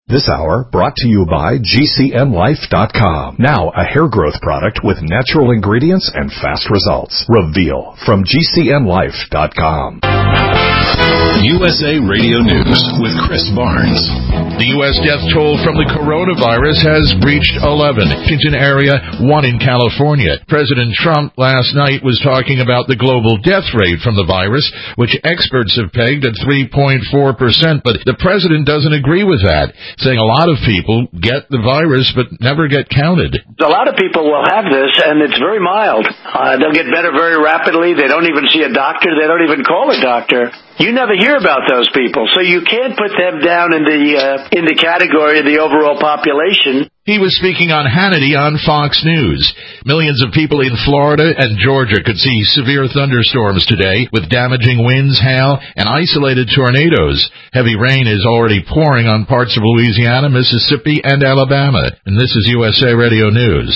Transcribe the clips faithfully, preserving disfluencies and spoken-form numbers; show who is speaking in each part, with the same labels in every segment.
Speaker 1: This hour brought to you by G C N Life dot com. Now a hair growth product with natural ingredients and fast results. Reveal from G C N Life dot com.
Speaker 2: U S A Radio News with Chris Barnes.
Speaker 3: The U S death toll from the coronavirus has breached eleven. Washington area, one in California. President Trump last night was talking about the global death rate from the virus, which experts have pegged at three point four percent, but the president doesn't agree with that, saying a lot of people get the virus but never get counted.
Speaker 4: A lot of people will have this, and it's very mild. Uh, they'll get better very rapidly. They don't even see a doctor. They don't even call a doctor. You never hear about those people, so you can't put them down in the uh, in the category of the overall population.
Speaker 3: He was speaking on Hannity on Fox News. Millions of people in Florida and Georgia could see severe thunderstorms today with damaging winds, hail, and isolated tornadoes. Heavy rain is already pouring on parts of Louisiana, Mississippi, and Alabama. And this is U S A Radio News.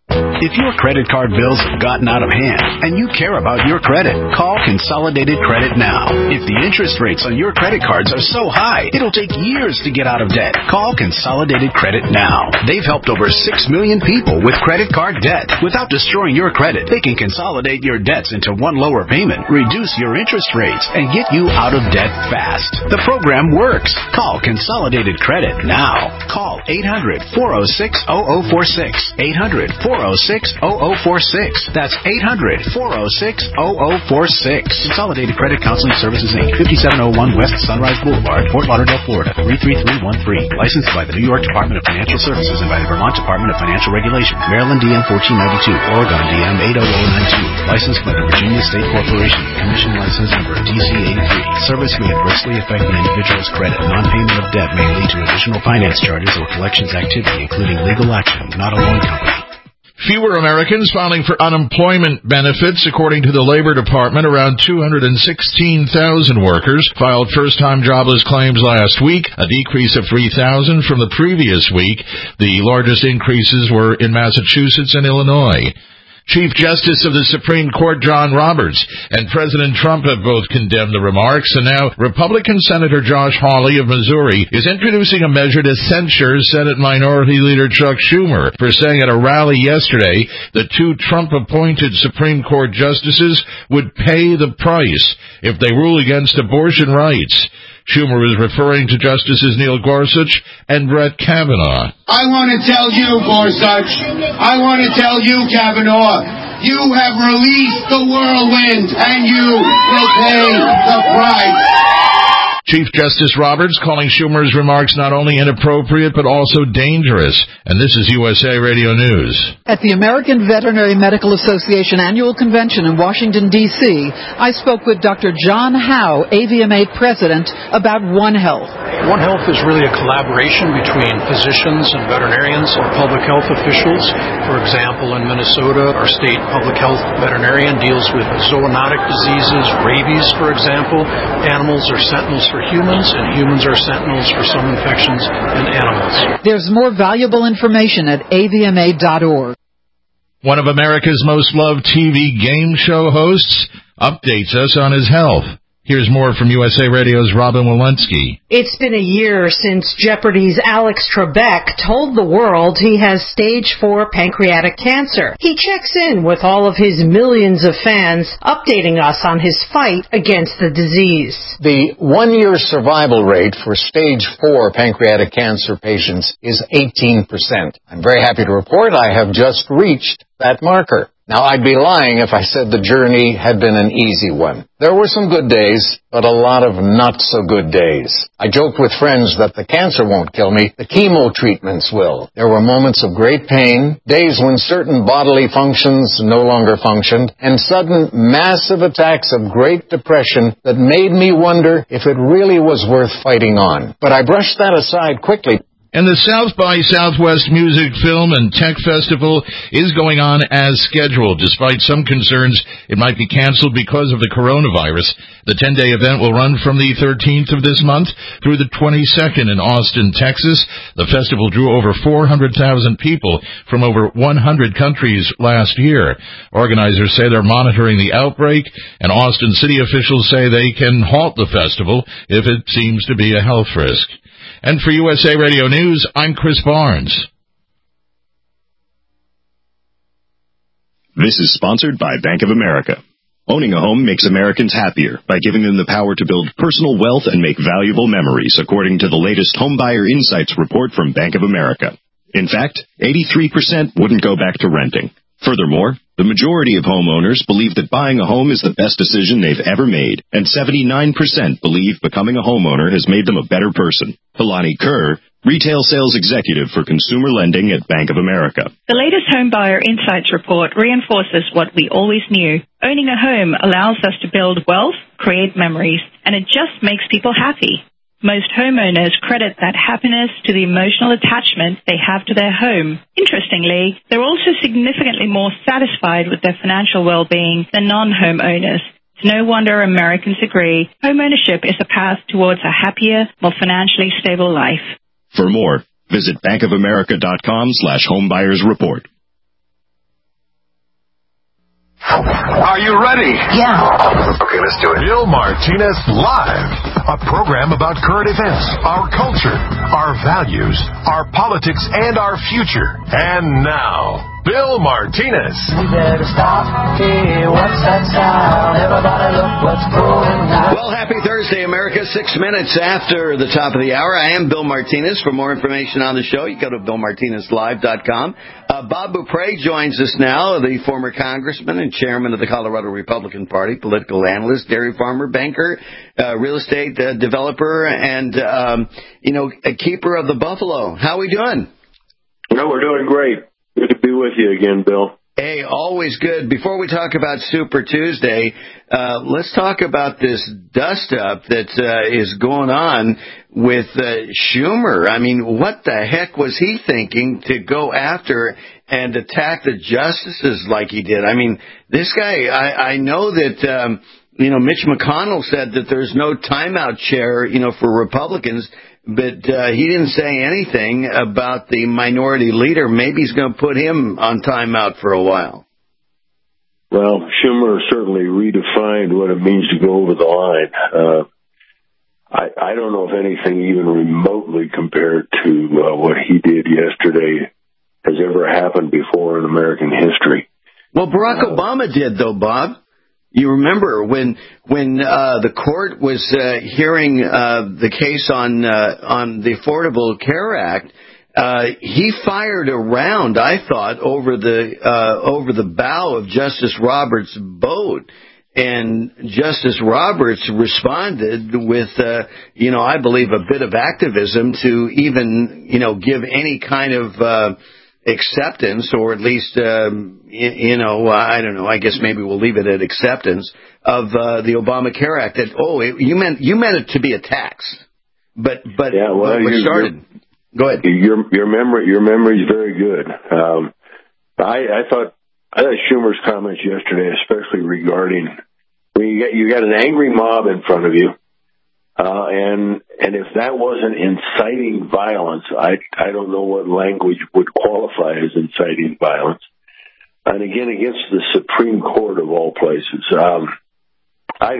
Speaker 5: If your credit card bills have gotten out of hand and you care about your credit, call Consolidated Credit now. If the interest rates on your credit cards are so high, it'll take years to get out of debt. Call Consolidated Credit now. They've helped over six million people with credit card debt. Without destroying your credit, they can consolidate your debts into one lower payment, reduce your interest rates, and get you out of debt fast. The program works. Call Consolidated Credit now. Call eight hundred, four oh six, oh oh four six. eight hundred, four oh six, oh oh four six. That's eight hundred, four oh six, oh oh four six. Consolidated Credit Counseling Services, Incorporated, fifty-seven oh one West Sunrise Boulevard, Fort Lauderdale, Florida, three three three one three. Licensed by the New York Department of Financial Services and by the Vermont Department of Financial Regulation. Maryland D M fourteen ninety-two, Oregon D M eight oh oh nine two. Licensed by the Virginia State Corporation. Commission license number D C eighty-three. Service may adversely affect the individual's credit. Non-payment of debt may lead to additional finance charges or collections activity, including legal action, not a loan company.
Speaker 3: Fewer Americans filing for unemployment benefits. According to the Labor Department, around two hundred sixteen thousand workers filed first-time jobless claims last week, a decrease of three thousand from the previous week. The largest increases were in Massachusetts and Illinois. Chief Justice of the Supreme Court John Roberts and President Trump have both condemned the remarks, and now Republican Senator Josh Hawley of Missouri is introducing a measure to censure Senate Minority Leader Chuck Schumer for saying at a rally yesterday that two Trump-appointed Supreme Court justices would pay the price if they rule against abortion rights. Schumer is referring to Justices Neil Gorsuch and Brett Kavanaugh.
Speaker 6: I want to tell you, Gorsuch, I want to tell you, Kavanaugh, you have released the whirlwind, and you will pay the price.
Speaker 3: Chief Justice Roberts calling Schumer's remarks not only inappropriate but also dangerous. And this is U S A Radio News.
Speaker 7: At the American Veterinary Medical Association annual convention in Washington, D C, I spoke with Doctor John Howe, A V M A president, about One Health.
Speaker 8: One Health is really a collaboration between physicians and veterinarians or public health officials. For example, in Minnesota, our state public health veterinarian deals with zoonotic diseases, rabies, for example. Animals are sentinels for humans, and humans are sentinels for some infections in animals.
Speaker 7: There's more valuable information at A V M A dot org.
Speaker 3: One of America's most loved T V game show hosts updates us on his health. Here's more from U S A Radio's Robin Walensky.
Speaker 9: It's been a year since Jeopardy's Alex Trebek told the world he has stage four pancreatic cancer. He checks in with all of his millions of fans, updating us on his fight against the disease.
Speaker 10: The one-year survival rate for stage four pancreatic cancer patients is eighteen percent. I'm very happy to report I have just reached that marker. Now, I'd be lying if I said the journey had been an easy one. There were some good days, but a lot of not-so-good days. I joked with friends that the cancer won't kill me, the chemo treatments will. There were moments of great pain, days when certain bodily functions no longer functioned, and sudden massive attacks of great depression that made me wonder if it really was worth fighting on. But I brushed that aside quickly.
Speaker 3: And the South by Southwest Music, Film, and Tech Festival is going on as scheduled, despite some concerns it might be canceled because of the coronavirus. The ten-day event will run from the thirteenth of this month through the twenty-second in Austin, Texas. The festival drew over four hundred thousand people from over one hundred countries last year. Organizers say they're monitoring the outbreak, and Austin city officials say they can halt the festival if it seems to be a health risk. And for U S A Radio News, I'm Chris Barnes.
Speaker 11: This is sponsored by Bank of America. Owning a home makes Americans happier by giving them the power to build personal wealth and make valuable memories, according to the latest Homebuyer Insights report from Bank of America. In fact, eighty-three percent wouldn't go back to renting. Furthermore, the majority of homeowners believe that buying a home is the best decision they've ever made, and seventy-nine percent believe becoming a homeowner has made them a better person. Helani Kerr, Retail Sales Executive for Consumer Lending at Bank of America.
Speaker 12: The latest Homebuyer Insights report reinforces what we always knew. Owning a home allows us to build wealth, create memories, and it just makes people happy. Most homeowners credit that happiness to the emotional attachment they have to their home. Interestingly, they're also significantly more satisfied with their financial well-being than non-homeowners. It's no wonder Americans agree homeownership is a path towards a happier, more financially stable life.
Speaker 11: For more, visit bankofamerica.com slash homebuyers report.
Speaker 13: Are you ready?
Speaker 14: Yeah.
Speaker 13: Okay, let's do it.
Speaker 14: Bill Martinez Live, a program about current events, our culture, our values, our politics, and our future. And now, Bill Martinez.
Speaker 15: We better stop. Hey, what's that sound? Everybody look what's going on.
Speaker 16: Well, happy Thursday, America. Six minutes after the top of the hour. I am Bill Martinez. For more information on the show, you go to bill martinez live dot com. Uh, Bob Beaupre joins us now, the former congressman and chairman of the Colorado Republican Party, political analyst, dairy farmer, banker, uh, real estate uh, developer, and, um, you know, a keeper of the buffalo. How are we doing?
Speaker 17: No, we're doing great. Good to be with you again, Bill.
Speaker 16: Hey, always good. Before we talk about Super Tuesday, uh, let's talk about this dust-up that uh, is going on with uh, Schumer. I mean, what the heck was he thinking to go after and attack the justices like he did? I mean, this guy, I, I know that, um, you know, Mitch McConnell said that there's no timeout chair, you know, for Republicans. But uh, he didn't say anything about the minority leader. Maybe he's going to put him on timeout for a while.
Speaker 17: Well, Schumer certainly redefined what it means to go over the line. Uh, I, I don't know if anything even remotely compared to uh, what he did yesterday has ever happened before in American history.
Speaker 16: Well, Barack uh, Obama did, though, Bob. You remember when when uh, the court was uh, hearing uh, the case on uh, on the Affordable Care Act, uh, he fired a round, I thought, over the uh, over the bow of Justice Roberts' boat, and Justice Roberts responded with, uh, you know, I believe a bit of activism to even, you know, give any kind of uh, acceptance, or at least, um, you, you know, I don't know, I guess maybe we'll leave it at acceptance of uh, the Obamacare Act. That, oh, it, you meant you meant it to be a tax, but but
Speaker 17: yeah, well,
Speaker 16: what started. Go ahead.
Speaker 17: Your your memory your memory is very good. Um, I I thought I thought Schumer's comments yesterday, especially regarding when you get you got an angry mob in front of you. Uh, and, and if that wasn't inciting violence, I, I don't know what language would qualify as inciting violence. And again, against the Supreme Court of all places. Um, I,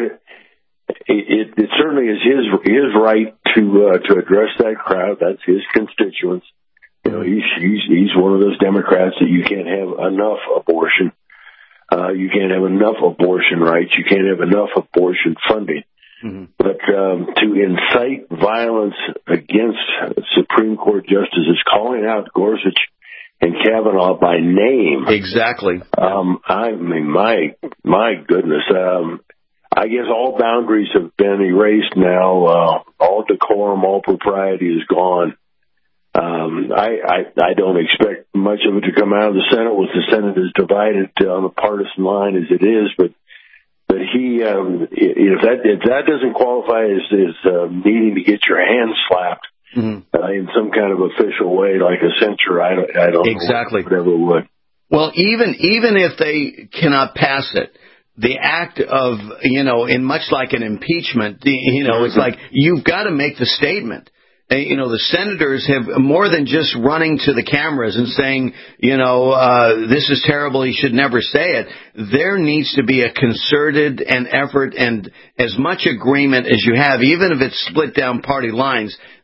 Speaker 17: it, it certainly is his, his right to, uh, to address that crowd. That's his constituents. You know, he's, he's, he's one of those Democrats that you can't have enough abortion. Uh, you can't have enough abortion rights. You can't have enough abortion funding. Mm-hmm. But um, to incite violence against Supreme Court justices, calling out Gorsuch and Kavanaugh by name.
Speaker 16: Exactly.
Speaker 17: Um, I mean, my my goodness. Um, I guess all boundaries have been erased now. Uh, all decorum, all propriety is gone. Um, I, I I don't expect much of it to come out of the Senate, with the Senate is divided on the partisan line as it is, but. But he, um, if that if that doesn't qualify as, as uh, needing to get your hand slapped mm-hmm. uh, in some kind of official way, like a censure, I don't, I don't
Speaker 16: exactly.
Speaker 17: know whatever would.
Speaker 16: Well, even even if they cannot pass it, the act of, you know, in much like an impeachment, you know, mm-hmm. it's like you've got to make the statement. You know, the senators have more than just running to the cameras and saying, you know, uh, this is terrible, he should never say it. There needs to be a concerted and effort and as much agreement as you have, even if it's split down party lines.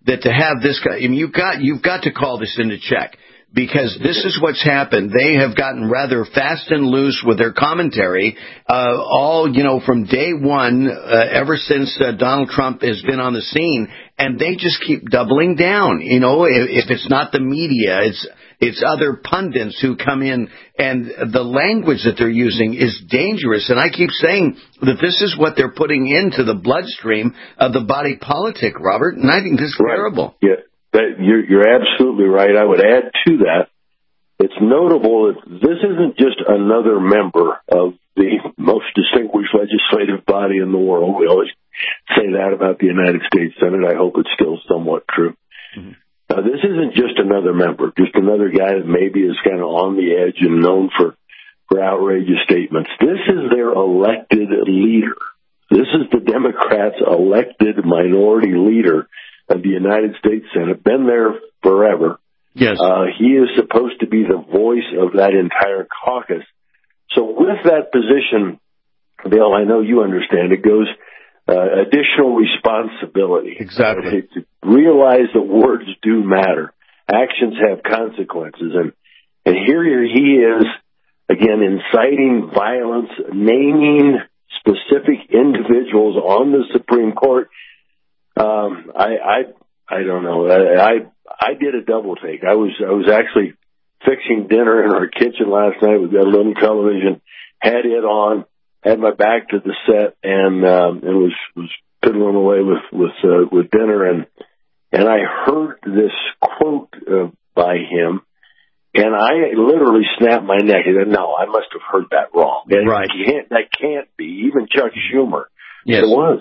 Speaker 16: that to have this guy, I mean, you've got, you've got to call this into check. Because this is what's happened. They have gotten rather fast and loose with their commentary, uh, all, you know, from day one, uh, ever since uh, Donald Trump has been on the scene, and they just keep doubling down. You know, if, if it's not the media, it's it's other pundits who come in, and the language that they're using is dangerous. And I keep saying that this is what they're putting into the bloodstream of the body politic, Robert, and I think this is
Speaker 17: right.
Speaker 16: terrible.
Speaker 17: Yeah. That you're, you're absolutely right. I would add to that, it's notable that this isn't just another member of the most distinguished legislative body in the world. We always say that about the United States Senate. I hope it's still somewhat true. Mm-hmm. Uh, this isn't just another member, just another guy that maybe is kind of on the edge and known for, for outrageous statements. This is their elected leader. This is the Democrats' elected minority leader of the United States Senate, been there forever.
Speaker 16: Yes.
Speaker 17: Uh, he is supposed to be the voice of that entire caucus. So with that position, Bill, I know you understand, it goes uh, additional responsibility.
Speaker 16: Exactly.
Speaker 17: Uh, to realize that words do matter. Actions have consequences. And, and here he is, again, inciting violence, naming specific individuals on the Supreme Court. Um, I, I, I don't know. I, I, I did a double take. I was, I was actually fixing dinner in our kitchen last night. We've got a little television, had it on, had my back to the set, and, um, and was, was piddling away with, with, uh, with dinner. And, and I heard this quote, uh, by him, and I literally snapped my neck. I said, no, I must have heard that wrong. And
Speaker 16: right.
Speaker 17: Can't, that can't be. Even Chuck Schumer.
Speaker 16: Yes.
Speaker 17: It was.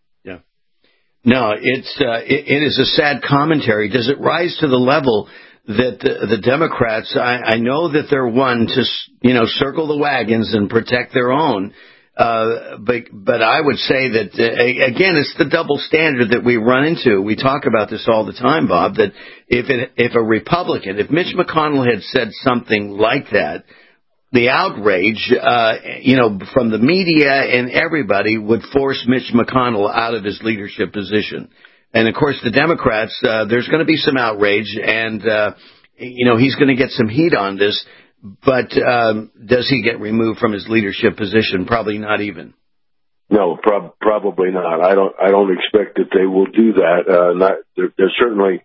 Speaker 16: No, it's uh, it, it is a sad commentary. Does it rise to the level that the, the Democrats? I, I know that they're one to you know circle the wagons and protect their own, uh, but but I would say that uh, again, it's the double standard that we run into. We talk about this all the time, Bob. That if it, if a Republican, if Mitch McConnell had said something like that, the outrage, uh, you know, from the media and everybody would force Mitch McConnell out of his leadership position. And, of course, the Democrats, uh, there's going to be some outrage, and, uh, you know, he's going to get some heat on this. But um, does he get removed from his leadership position? Probably not even.
Speaker 17: No, prob- probably not. I don't. I don't expect that they will do that. Uh, not. There, there's certainly.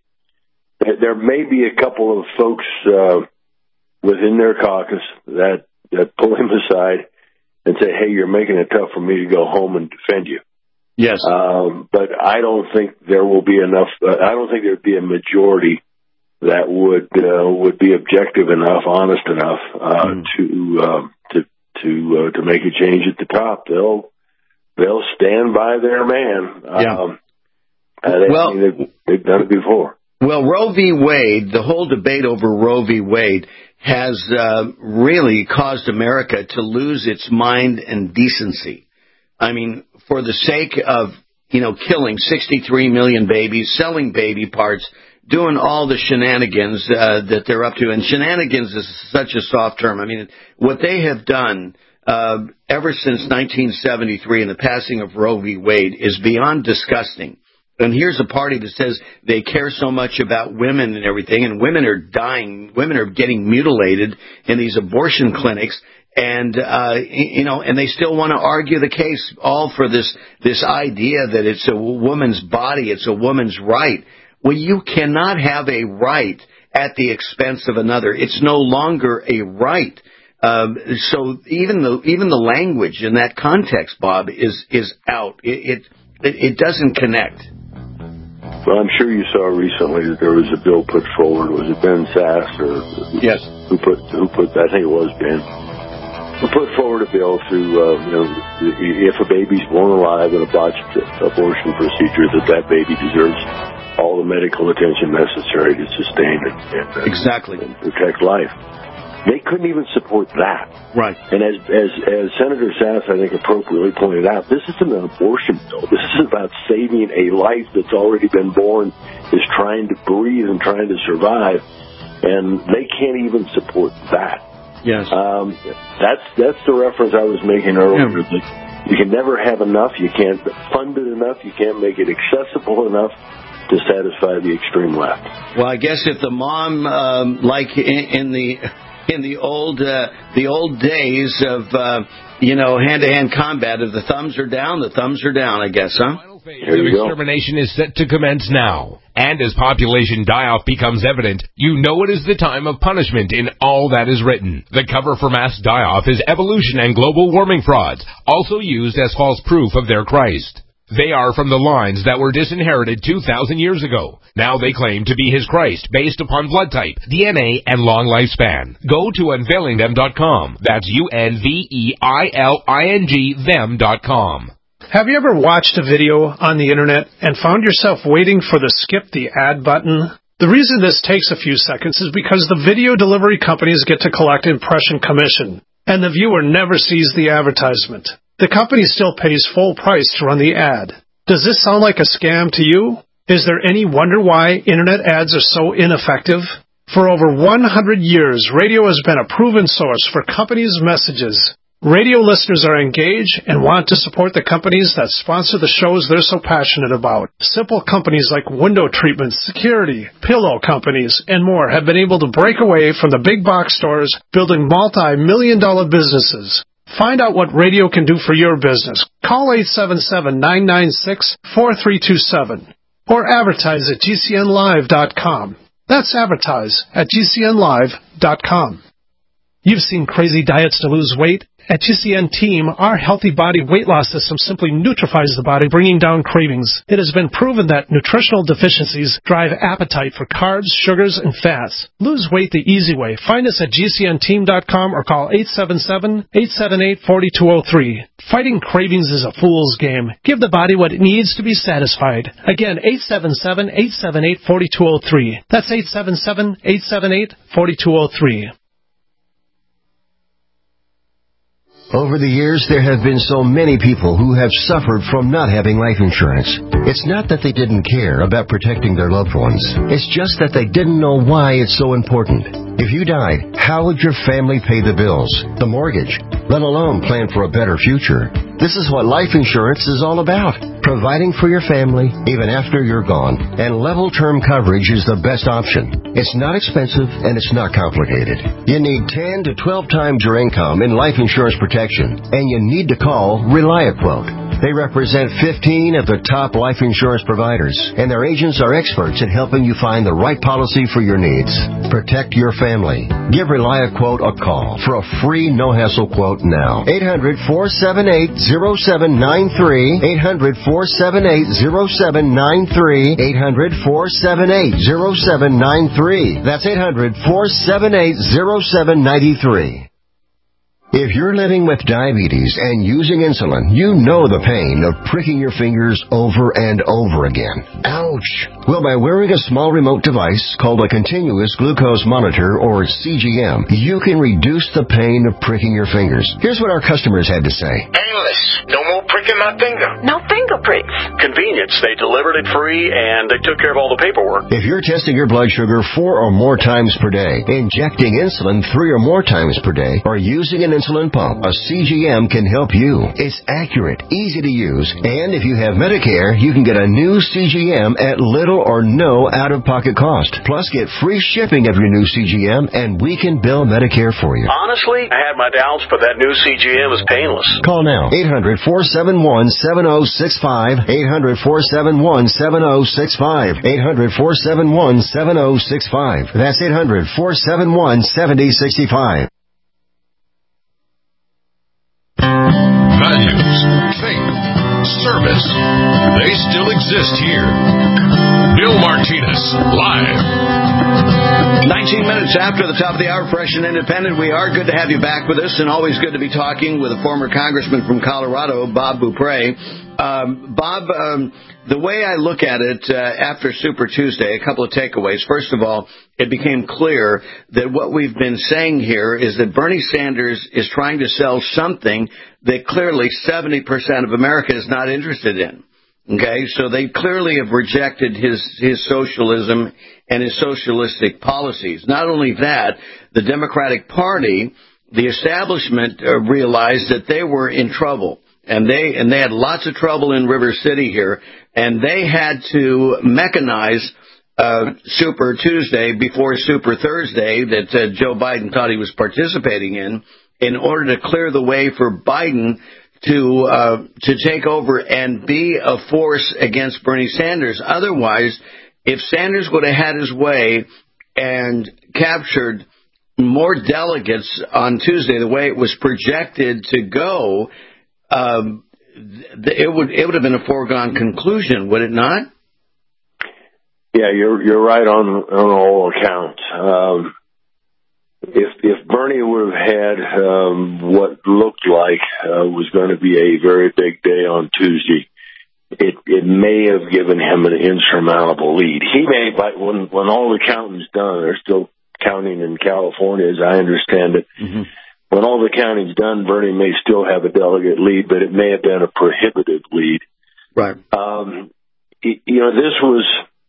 Speaker 17: There may be a couple of folks uh, within their caucus that that pull him aside and say, "Hey, you're making it tough for me to go home and defend you."
Speaker 16: Yes.
Speaker 17: Um, but I don't think there will be enough. Uh, I don't think there'd be a majority that would uh, would be objective enough, honest enough uh, mm. to um, to to uh, to make a change at the top. They'll they'll stand by their man.
Speaker 16: Yeah.
Speaker 17: Um, they,
Speaker 16: well,
Speaker 17: I mean, they've, they've done it before.
Speaker 16: Well, Roe v. Wade, the whole debate over Roe v. Wade has uh, really caused America to lose its mind and decency. I mean, for the sake of, you know, killing sixty-three million babies, selling baby parts, doing all the shenanigans uh, that they're up to. And shenanigans is such a soft term. I mean, what they have done uh, ever since nineteen seventy-three and the passing of Roe v. Wade is beyond disgusting. And here's a party that says they care so much about women and everything, and women are dying, women are getting mutilated in these abortion clinics, and, uh, you know, and they still want to argue the case, all for this, this idea that it's a woman's body, it's a woman's right. Well, you cannot have a right at the expense of another. It's no longer a right. Um, so even the, even the language in that context, Bob, is, is out. It, it, it doesn't connect.
Speaker 17: Well, I'm sure you saw recently that there was a bill put forward. Was it Ben Sass or
Speaker 16: yes?
Speaker 17: Who put who put? I think it was Ben. Who put forward a bill to uh, you know, if a baby's born alive in a botched abortion procedure, that that baby deserves all the medical attention necessary to sustain it and, uh,
Speaker 16: exactly
Speaker 17: and protect life. They couldn't even support that.
Speaker 16: Right.
Speaker 17: And as, as, as Senator Sass, I think, appropriately pointed out, this isn't an abortion bill. This is about saving a life that's already been born, is trying to breathe and trying to survive. And they can't even support that.
Speaker 16: Yes.
Speaker 17: Um, that's, that's the reference I was making earlier.
Speaker 16: Yeah.
Speaker 17: You can never have enough. You can't fund it enough. You can't make it accessible enough. to satisfy the extreme left.
Speaker 16: Well, I guess if the mom, um, like in, in the in the old uh, the old days of uh, you know hand-to-hand combat, if the thumbs are down, the thumbs are down. I guess, huh?
Speaker 18: Here you go. Extermination is set to commence now. And as population die-off becomes evident, you know it is the time of punishment in all that is written. The cover for mass die-off is evolution and global warming frauds, also used as false proof of their Christ. They are from the lines that were disinherited two thousand years ago. Now they claim to be his Christ based upon blood type, D N A, and long lifespan. Go to unveiling them dot com. That's U N V E I L I N G them dot com.
Speaker 19: Have you ever watched a video on the internet and found yourself waiting for the skip the ad button? The reason this takes a few seconds is because the video delivery companies get to collect impression commission, and the viewer never sees the advertisement. The company still pays full price to run the ad. Does this sound like a scam to you? Is there any wonder why internet ads are so ineffective? For over one hundred years, radio has been a proven source for companies' messages. Radio listeners are engaged and want to support the companies that sponsor the shows they're so passionate about. Simple companies like window treatments, security, pillow companies, and more have been able to break away from the big box stores, building multi-million dollar businesses. Find out what radio can do for your business. Call eight seven seven, nine nine six, four three two seven or advertise at G C N live dot com. That's advertise at G C N live dot com. You've seen crazy diets to lose weight. At G C N Team, our healthy body weight loss system simply neutralizes the body, bringing down cravings. It has been proven that nutritional deficiencies drive appetite for carbs, sugars, and fats. Lose weight the easy way. Find us at G C N team dot com or call eight seven seven, eight seven eight, four two zero three. Fighting cravings is a fool's game. Give the body what it needs to be satisfied. Again, eight seven seven, eight seven eight, four two zero three. That's eight seven seven, eight seven eight, four two zero three.
Speaker 20: Over the years, there have been so many people who have suffered from not having life insurance. It's not that they didn't care about protecting their loved ones. It's just that they didn't know why it's so important. If you died, how would your family pay the bills, the mortgage, let alone plan for a better future? This is what life insurance is all about. Providing for your family even after you're gone. And level term coverage is the best option. It's not expensive and it's not complicated. You need ten to twelve times your income in life insurance protection. And you need to call ReliaQuote. They represent fifteen of the top life insurance providers, and their agents are experts at helping you find the right policy for your needs. Protect your family. Give ReliaQuote a call for a free no-hassle quote now. eight hundred, four seven eight, zero seven nine three. eight hundred, four seven eight, zero seven nine three. eight hundred, four seven eight, zero seven nine three. That's eight hundred, four seven eight, zero seven nine three. If you're living with diabetes and using insulin, you know the pain of pricking your fingers over and over again. Ouch! Well, by wearing a small remote device called a continuous glucose monitor, or C G M, you can reduce the pain of pricking your fingers. Here's what our customers had to say.
Speaker 21: Painless. No more pricking my finger.
Speaker 22: No finger pricks.
Speaker 21: Convenience. They delivered it free and they took care of all the paperwork.
Speaker 20: If you're testing your blood sugar four or more times per day, injecting insulin three or more times per day, or using an insulin pump, a C G M can help you. It's accurate, easy to use, and if you have Medicare, you can get a new C G M at little or no out-of-pocket cost. Plus, get free shipping of your new C G M, and we can bill Medicare for you.
Speaker 21: Honestly, I had my doubts, but that new C G M is painless.
Speaker 20: Call now. eight hundred, four seven one, seven zero six five. eight hundred, four seven one, seven zero six five. eight hundred, four seven one, seven zero six five. That's eight hundred, four seven one, seven zero six five.
Speaker 2: Values, faith, service. They still exist here. Bill Martinez, live.
Speaker 16: nineteen minutes after the top of the hour, fresh and independent. We are good to have you back with us, and always good to be talking with a former congressman from Colorado, Bob Beaupre. Um, Bob, um, the way I look at it uh, after Super Tuesday, a couple of takeaways. First of all, it became clear that what we've been saying here is that Bernie Sanders is trying to sell something that clearly seventy percent of America is not interested in. Okay, so they clearly have rejected his, his socialism and his socialistic policies. Not only that, the Democratic Party, the establishment, uh, realized that they were in trouble. And they and they had lots of trouble in River City here and they had to mechanize uh, Super Tuesday before Super Thursday that uh, Joe Biden thought he was participating in, in order to clear the way for Biden to uh, to take over and be a force against Bernie Sanders. Otherwise, if Sanders would have had his way and captured more delegates on Tuesday, the way it was projected to go, um, it would it would have been a foregone conclusion, would it not?
Speaker 17: Yeah, you're you're right on on all accounts. Um, if if Bernie would have had um, what looked like uh, was going to be a very big day on Tuesday, it it may have given him an insurmountable lead. He may, but when when all the counting's done, they're still counting in California, as I understand it. Mm-hmm. When all the counting's done, Bernie may still have a delegate lead, but it may have been a prohibitive lead.
Speaker 16: Right.
Speaker 17: Um, you know, this was,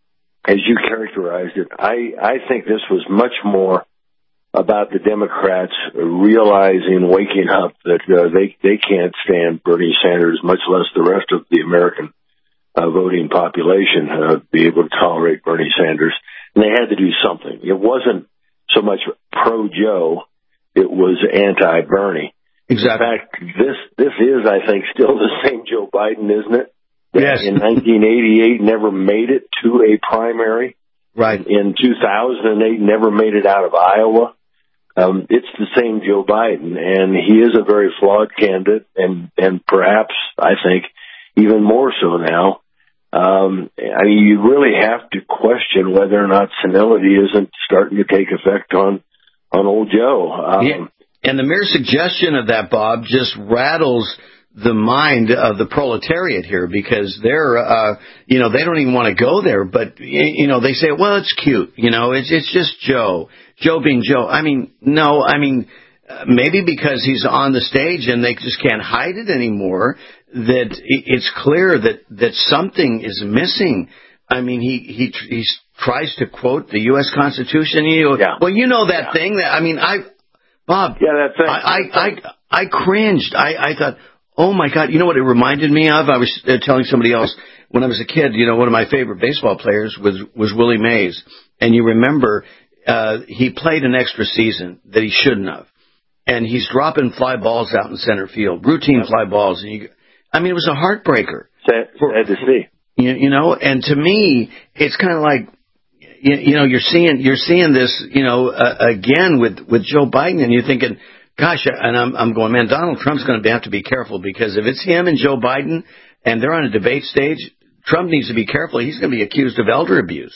Speaker 17: as you characterized it, I, I think this was much more about the Democrats realizing, waking up that uh, they, they can't stand Bernie Sanders, much less the rest of the American uh, voting population, uh, be able to tolerate Bernie Sanders. And they had to do something. It wasn't so much pro-Joe, it was anti-Bernie.
Speaker 16: Exactly.
Speaker 17: In fact, this this is, I think, still the same Joe Biden, isn't it?
Speaker 16: Yes.
Speaker 17: In nineteen eighty-eight, never made it to a primary.
Speaker 16: Right.
Speaker 17: In two thousand eight, never made it out of Iowa. Um, it's the same Joe Biden, and he is a very flawed candidate, and, and perhaps, I think, even more so now. Um, I mean, you really have to question whether or not senility isn't starting to take effect on, on old Joe. Um,
Speaker 16: yeah. And the mere suggestion of that, Bob, just rattles the mind of the proletariat here, because they're, uh, you know, they don't even want to go there, but, you know, they say, well, it's cute, you know, it's, it's just Joe, Joe being Joe. I mean, no, I mean, uh, maybe because he's on the stage and they just can't hide it anymore, that it's clear that, that something is missing. I mean, he, he, he tries to quote the U S Constitution. You,
Speaker 17: yeah.
Speaker 16: Well, you know that
Speaker 17: yeah.
Speaker 16: thing that, I mean, I, Bob,
Speaker 17: yeah, that's it.
Speaker 16: I, I, I, I cringed. I, I thought, oh my God, you know what it reminded me of? I was uh, telling somebody else when I was a kid, you know, one of my favorite baseball players was, was Willie Mays. And you remember, uh, he played an extra season that he shouldn't have. And he's dropping fly balls out in center field, routine fly balls. And you, I mean, it was a heartbreaker.
Speaker 17: Sad, sad to see.
Speaker 16: You, you know, and to me, it's kind of like, you, you know, you're seeing, you're seeing this, you know, uh, again with, with Joe Biden, and you're thinking, gosh, and I'm, I'm going, man, Donald Trump's going to have to be careful, because if it's him and Joe Biden and they're on a debate stage, Trump needs to be careful. He's going to be accused of elder abuse.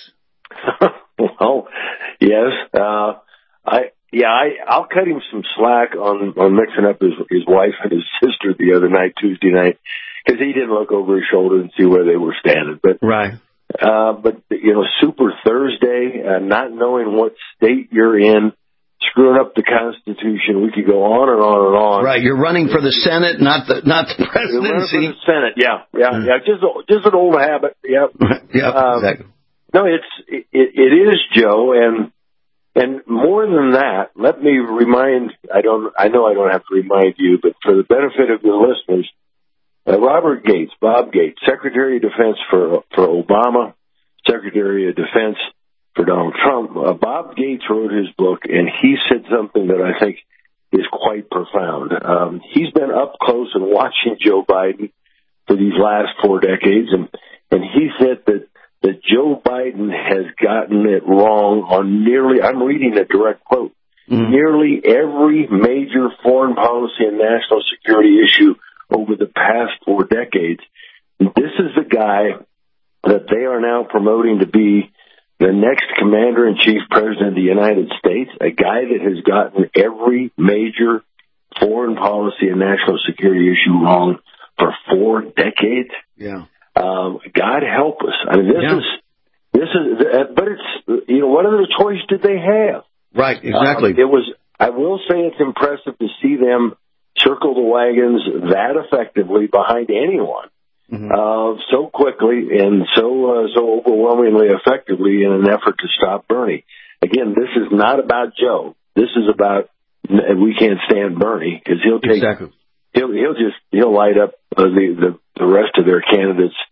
Speaker 17: Well, yes. Uh, I, yeah, I, I'll cut him some slack on, on mixing up his, his wife and his sister the other night, Tuesday night, because he didn't look over his shoulder and see where they were standing. But,
Speaker 16: right.
Speaker 17: Uh, but, you know, Super Thursday, uh, not knowing what state you're in, screwing up the Constitution. We could go on and on and on.
Speaker 16: Right, you're running for the Senate, not the not the presidency.
Speaker 17: You're running for the Senate, yeah, yeah, mm. yeah. Just just an old habit, yeah.
Speaker 16: yeah,
Speaker 17: um,
Speaker 16: exactly.
Speaker 17: No, it's it, it is Joe, and and more than that, let me remind. I don't. I know I don't have to remind you, but for the benefit of your listeners, uh, Robert Gates, Bob Gates, Secretary of Defense for for Obama, Secretary of Defense for Donald Trump. Uh, Bob Gates wrote his book, and he said something that I think is quite profound. Um, he's been up close and watching Joe Biden for these last four decades, and, and he said that, that Joe Biden has gotten it wrong on nearly, I'm reading a direct quote, mm-hmm. nearly every major foreign policy and national security issue over the past four decades. This is the guy that they are now promoting to be the next commander-in-chief president of the United States, a guy that has gotten every major foreign policy and national security issue wrong for four decades.
Speaker 16: Yeah.
Speaker 17: Um, God help us. I mean, this yeah. is, this is, but it's, you know, what other choice did they have?
Speaker 16: Right, exactly.
Speaker 17: Um, it was, I will say it's impressive to see them circle the wagons that effectively behind anyone. Mm-hmm. Uh, so quickly and so uh, so overwhelmingly effectively in an effort to stop Bernie. Again, this is not about Joe. This is about we can't stand Bernie, because he'll take
Speaker 16: exactly.
Speaker 17: he'll he'll just he'll light up uh, the, the the rest of their candidates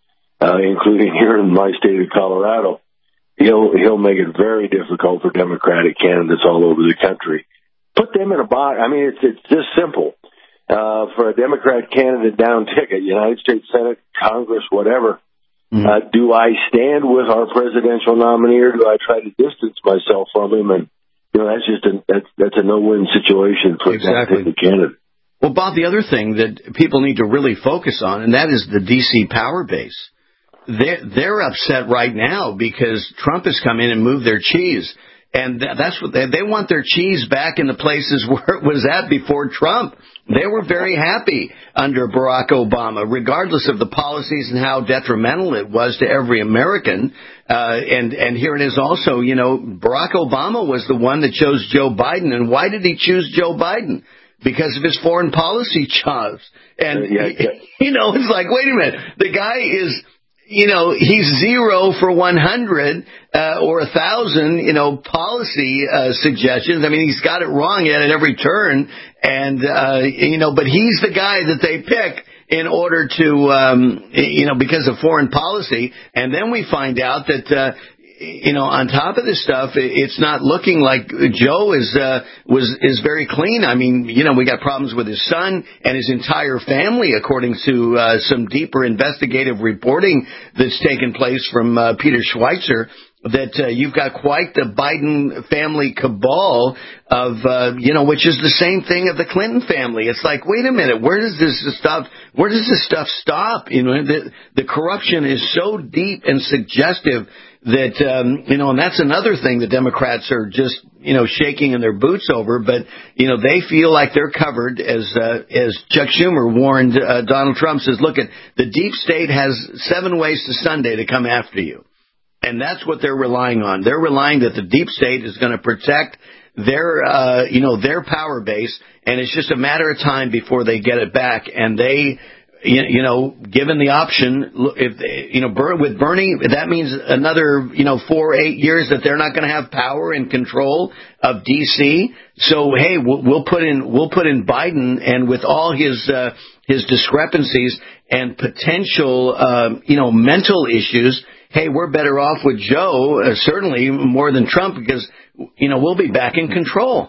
Speaker 17: uh, including here in my state of Colorado, he'll he'll make it very difficult for Democratic candidates all over the country. Put them in a box. I mean, it's it's just simple. Uh, for a Democrat candidate down ticket, United States Senate, Congress, whatever, mm-hmm. uh, do I stand with our presidential nominee or do I try to distance myself from him? And, you know, that's just a, that's, that's a no-win situation for
Speaker 16: exactly.
Speaker 17: the candidate.
Speaker 16: Well, Bob, the other thing that people need to really focus on, and that is the D C power base. They're, they're upset right now because Trump has come in and moved their cheese. And that's what they, they want their cheese back in the places where it was at before Trump. They were very happy under Barack Obama, regardless of the policies and how detrimental it was to every American. Uh, and, and here it is also, you know, Barack Obama was the one that chose Joe Biden. And why did he choose Joe Biden? Because of his foreign policy chops. And, uh, yeah, yeah. you know, it's like, wait a minute, the guy is... You know, he's zero for one hundred uh, or one thousand, you know, policy uh, suggestions. I mean, he's got it wrong at every turn. And, uh, you know, but he's the guy that they pick in order to, um, you know, because of foreign policy. And then we find out that, uh, you know, on top of this stuff, it's not looking like Joe is uh, was is very clean. I mean, you know, we got problems with his son and his entire family, according to uh, some deeper investigative reporting that's taken place from uh, Peter Schweitzer. That uh, you've got quite the Biden family cabal of, uh, you know, which is the same thing of the Clinton family. It's like, wait a minute, where does this stuff, where does this stuff stop? You know, the, the corruption is so deep and suggestive that, um, you know, and that's another thing the Democrats are just, you know, shaking in their boots over. But, you know, they feel like they're covered, as uh, as Chuck Schumer warned uh, Donald Trump, says, look, at the deep state has seven ways to Sunday to come after you. And that's what they're relying on. They're relying that the deep state is going to protect their, uh, you know, their power base, and it's just a matter of time before they get it back. And they, you know, given the option, if they, you know, with Bernie, that means another, you know, four, eight years that they're not going to have power and control of D C. So hey, we'll, we'll put in, we'll put in Biden, and with all his uh, his discrepancies and potential, uh, you know, mental issues. Hey, we're better off with Joe, uh, certainly more than Trump, because, you know, we'll be back in control.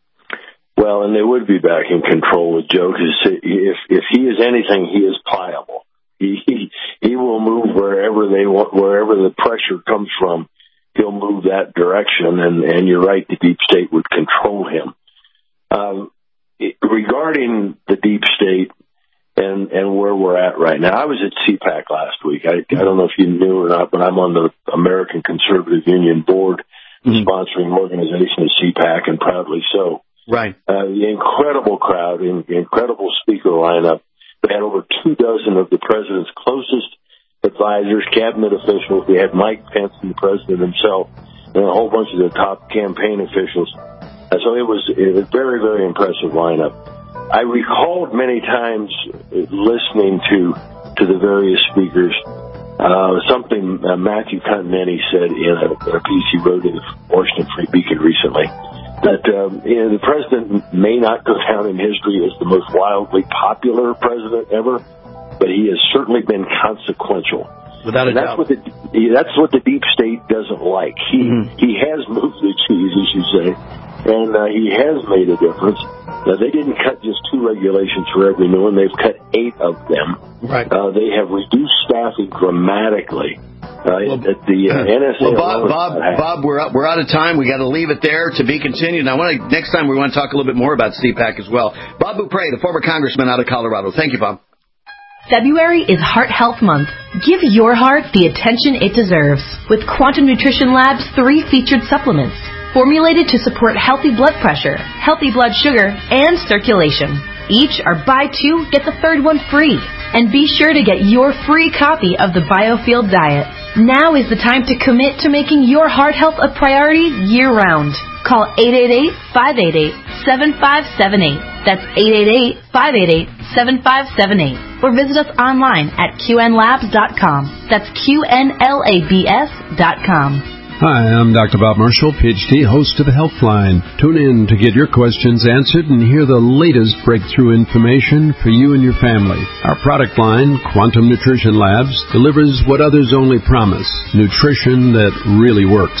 Speaker 17: Well, and they would be back in control with Joe, because if, if he is anything, he is pliable. He, he he will move wherever they want, wherever the pressure comes from. He'll move that direction, and, and you're right, the deep state would control him. Um, it, regarding the deep state, And, and where we're at right now. I was at C PAC last week. I, I don't know if you knew or not, but I'm on the American Conservative Union board, mm-hmm. sponsoring organization of C PAC, and proudly so.
Speaker 16: Right.
Speaker 17: Uh, the incredible crowd, the incredible speaker lineup. We had over two dozen of the president's closest advisors, cabinet officials. We had Mike Pence, and the president himself, and a whole bunch of the top campaign officials. And so it was, it was a very, very impressive lineup. I recalled many times listening to to the various speakers uh, something uh, Matthew Continetti said in a, in a piece he wrote in the Washington Free Beacon recently, that um, you know, the president may not go down in history as the most wildly popular president ever, but he has certainly been consequential.
Speaker 16: Without a
Speaker 17: and that's
Speaker 16: doubt.
Speaker 17: What the, that's what the deep state doesn't like. He mm-hmm. he has moved the cheese, as you say, and uh, he has made a difference. Now, they didn't cut just two regulations for every new one. They've cut eight of them.
Speaker 16: Right.
Speaker 17: Uh, they have reduced staffing dramatically. Uh, well, at the uh, N S A.
Speaker 16: Well, Bob, Bob, Bob, we're up, we're out of time. We got to leave it there to be continued. And I want to next time we want to talk a little bit more about C PAC as well. Bob Bupre, the former congressman out of Colorado. Thank you, Bob.
Speaker 1: February is Heart Health Month. Give your heart the attention it deserves with Quantum Nutrition Lab's three featured supplements, formulated to support healthy blood pressure, healthy blood sugar, and circulation. Each are buy two, get the third one free. And be sure to get your free copy of the Biofield Diet. Now is the time to commit to making your heart health a priority year-round. Call eight eight eight, five eight eight, seven five seven eight. That's eight eight eight, five eight eight, seven five seven eight. Or visit us online at Q N labs dot com. That's Q N L A B S dot com.
Speaker 4: Hi, I'm Doctor Bob Marshall, P H D, host of Healthline. Tune in to get your questions answered and hear the latest breakthrough information for you and your family. Our product line, Quantum Nutrition Labs, delivers what others only promise, nutrition that really works.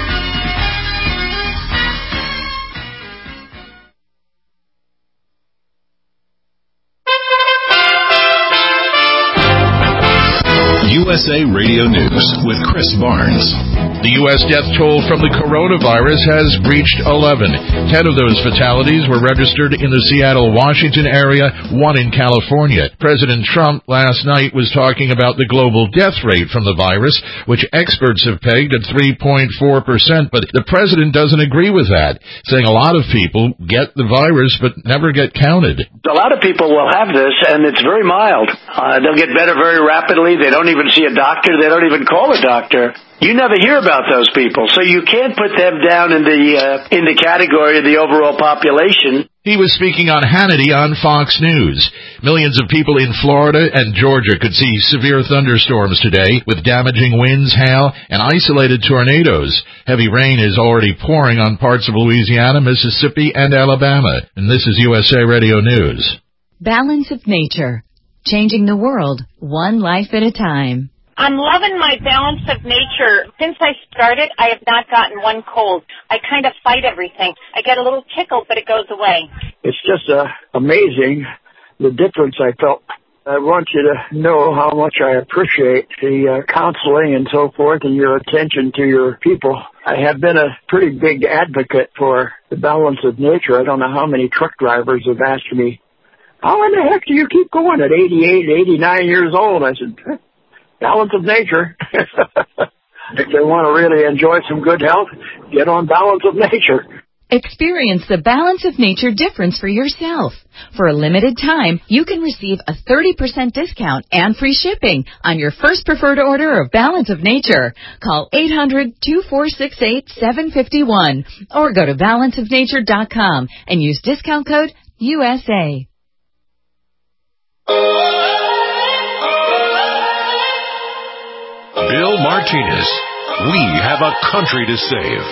Speaker 2: U S A Radio News with Chris Barnes.
Speaker 3: The U S death toll from the coronavirus has breached eleven. Ten of those fatalities were registered in the Seattle, Washington area, one in California. President Trump last night was talking about the global death rate from the virus, which experts have pegged at three point four percent, but the president doesn't agree with that, saying a lot of people get the virus but never get counted.
Speaker 22: A lot of people will have this, and it's very mild. Uh, they'll get better very rapidly. They don't even see a doctor. They don't even call a doctor. You never hear about those people, so you can't put them down in the uh, in the category of the overall population.
Speaker 3: He was speaking on Hannity on Fox News. Millions of people in Florida and Georgia could see severe thunderstorms today with damaging winds, hail, and isolated tornadoes. Heavy rain is already pouring on parts of Louisiana, Mississippi, and Alabama. And this is U S A Radio News.
Speaker 23: Balance of Nature. Changing the world, one life at a time.
Speaker 24: I'm loving my Balance of Nature. Since I started, I have not gotten one cold. I kind of fight everything. I get a little tickle, but it goes away.
Speaker 25: It's just uh, amazing the difference I felt. I want you to know how much I appreciate the uh, counseling and so forth and your attention to your people. I have been a pretty big advocate for the Balance of Nature. I don't know how many truck drivers have asked me, how in the heck do you keep going at eighty-eight, eighty-nine years old? I said, Balance of Nature. If they want to really enjoy some good health, get on Balance of Nature.
Speaker 23: Experience the Balance of Nature difference for yourself. For a limited time, you can receive a thirty percent discount and free shipping on your first preferred order of Balance of Nature. Call eight hundred, two four six eight, seven five one or go to balance of nature dot com and use discount code U S A.
Speaker 2: Bill Martinez. We have a country to save.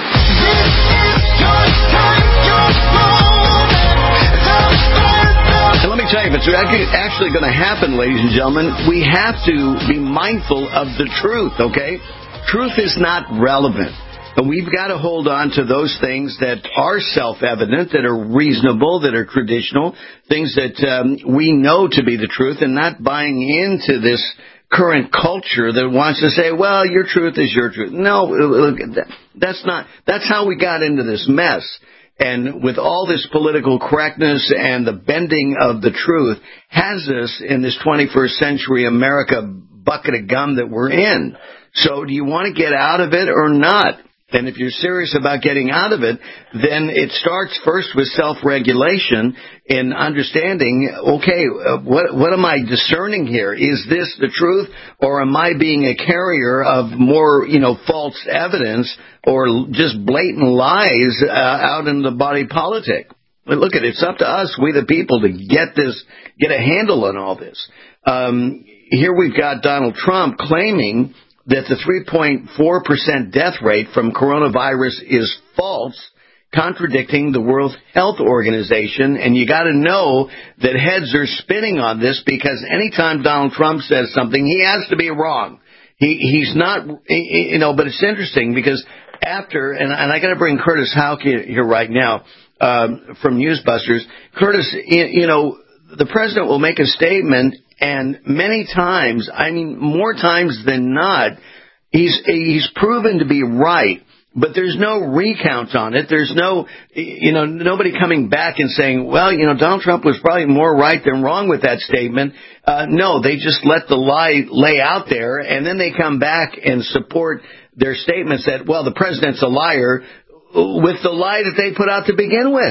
Speaker 16: And let me tell you, if it's actually going to happen, ladies and gentlemen, we have to be mindful of the truth, okay? Truth is not relevant. And we've got to hold on to those things that are self-evident, that are reasonable, that are traditional, things that um, we know to be the truth, and not buying into this current culture that wants to say, well, your truth is your truth. No, look, that's not, that's how we got into this mess. And with all this political correctness and the bending of the truth has us in this twenty-first century America bucket of gum that we're in. So do you want to get out of it or not? And if you're serious about getting out of it, then it starts first with self-regulation in understanding, okay, uh, what what am I discerning here? Is this the truth, or am I being a carrier of more, you know, false evidence or just blatant lies uh, out in the body politic? But look, it's up to us, we the people, to get this, get a handle on all this. Um, here we've got Donald Trump claiming that the three point four percent death rate from coronavirus is false, contradicting the World Health Organization. And you got to know that heads are spinning on this, because anytime Donald Trump says something, he has to be wrong. He he's not, you know. But it's interesting because after, and, and I got to bring Curtis Houck here right now um, from Newsbusters. Curtis, you know, the president will make a statement, and many times, I mean, more times than not, he's he's proven to be right. But there's no recount on it. There's no, you know, nobody coming back and saying, well, you know, Donald Trump was probably more right than wrong with that statement. Uh, no, they just let the lie lay out there, and then they come back and support their statements that, well, the president's a liar, with the lie that they put out to begin with.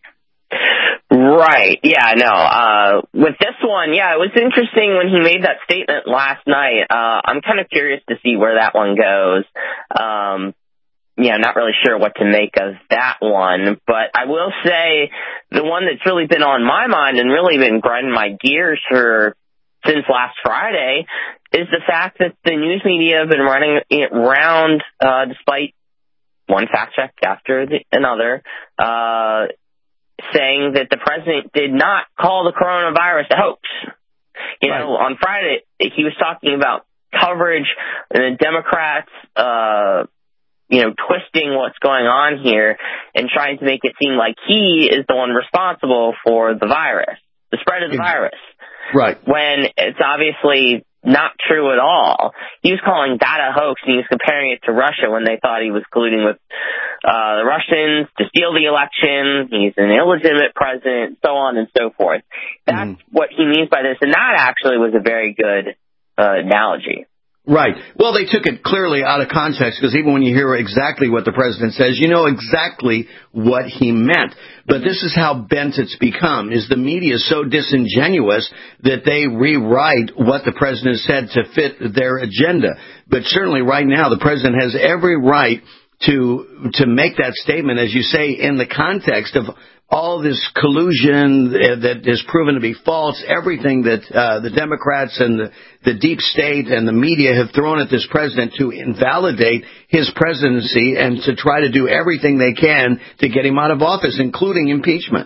Speaker 26: Right. Yeah, no. Uh, with this one, yeah, it was interesting when he made that statement last night. Uh, I'm kind of curious to see where that one goes. Um, yeah, not really sure what to make of that one. But I will say the one that's really been on my mind and really been grinding my gears for since last Friday is the fact that the news media have been running it round, uh, despite one fact check after the, another, uh, saying that the president did not call the coronavirus a hoax. You right. know, on Friday, he was talking about coverage and the Democrats, uh, you know, twisting what's going on here and trying to make it seem like he is the one responsible for the virus, the spread of the virus.
Speaker 16: Right.
Speaker 26: When it's obviously not true at all. He was calling that a hoax, and he was comparing it to Russia when they thought he was colluding with uh, the Russians to steal the election. He's an illegitimate president, so on and so forth. That's mm. what he means by this, and that actually was a very good uh, analogy.
Speaker 16: Right. Well, they took it clearly out of context, because even when you hear exactly what the president says, you know exactly what he meant. But this is how bent it's become, is the media is so disingenuous that they rewrite what the president said to fit their agenda. But certainly right now, the president has every right to to make that statement, as you say, in the context of all this collusion that is proven to be false, everything that uh, the Democrats and the, the deep state and the media have thrown at this president to invalidate his presidency and to try to do everything they can to get him out of office, including impeachment.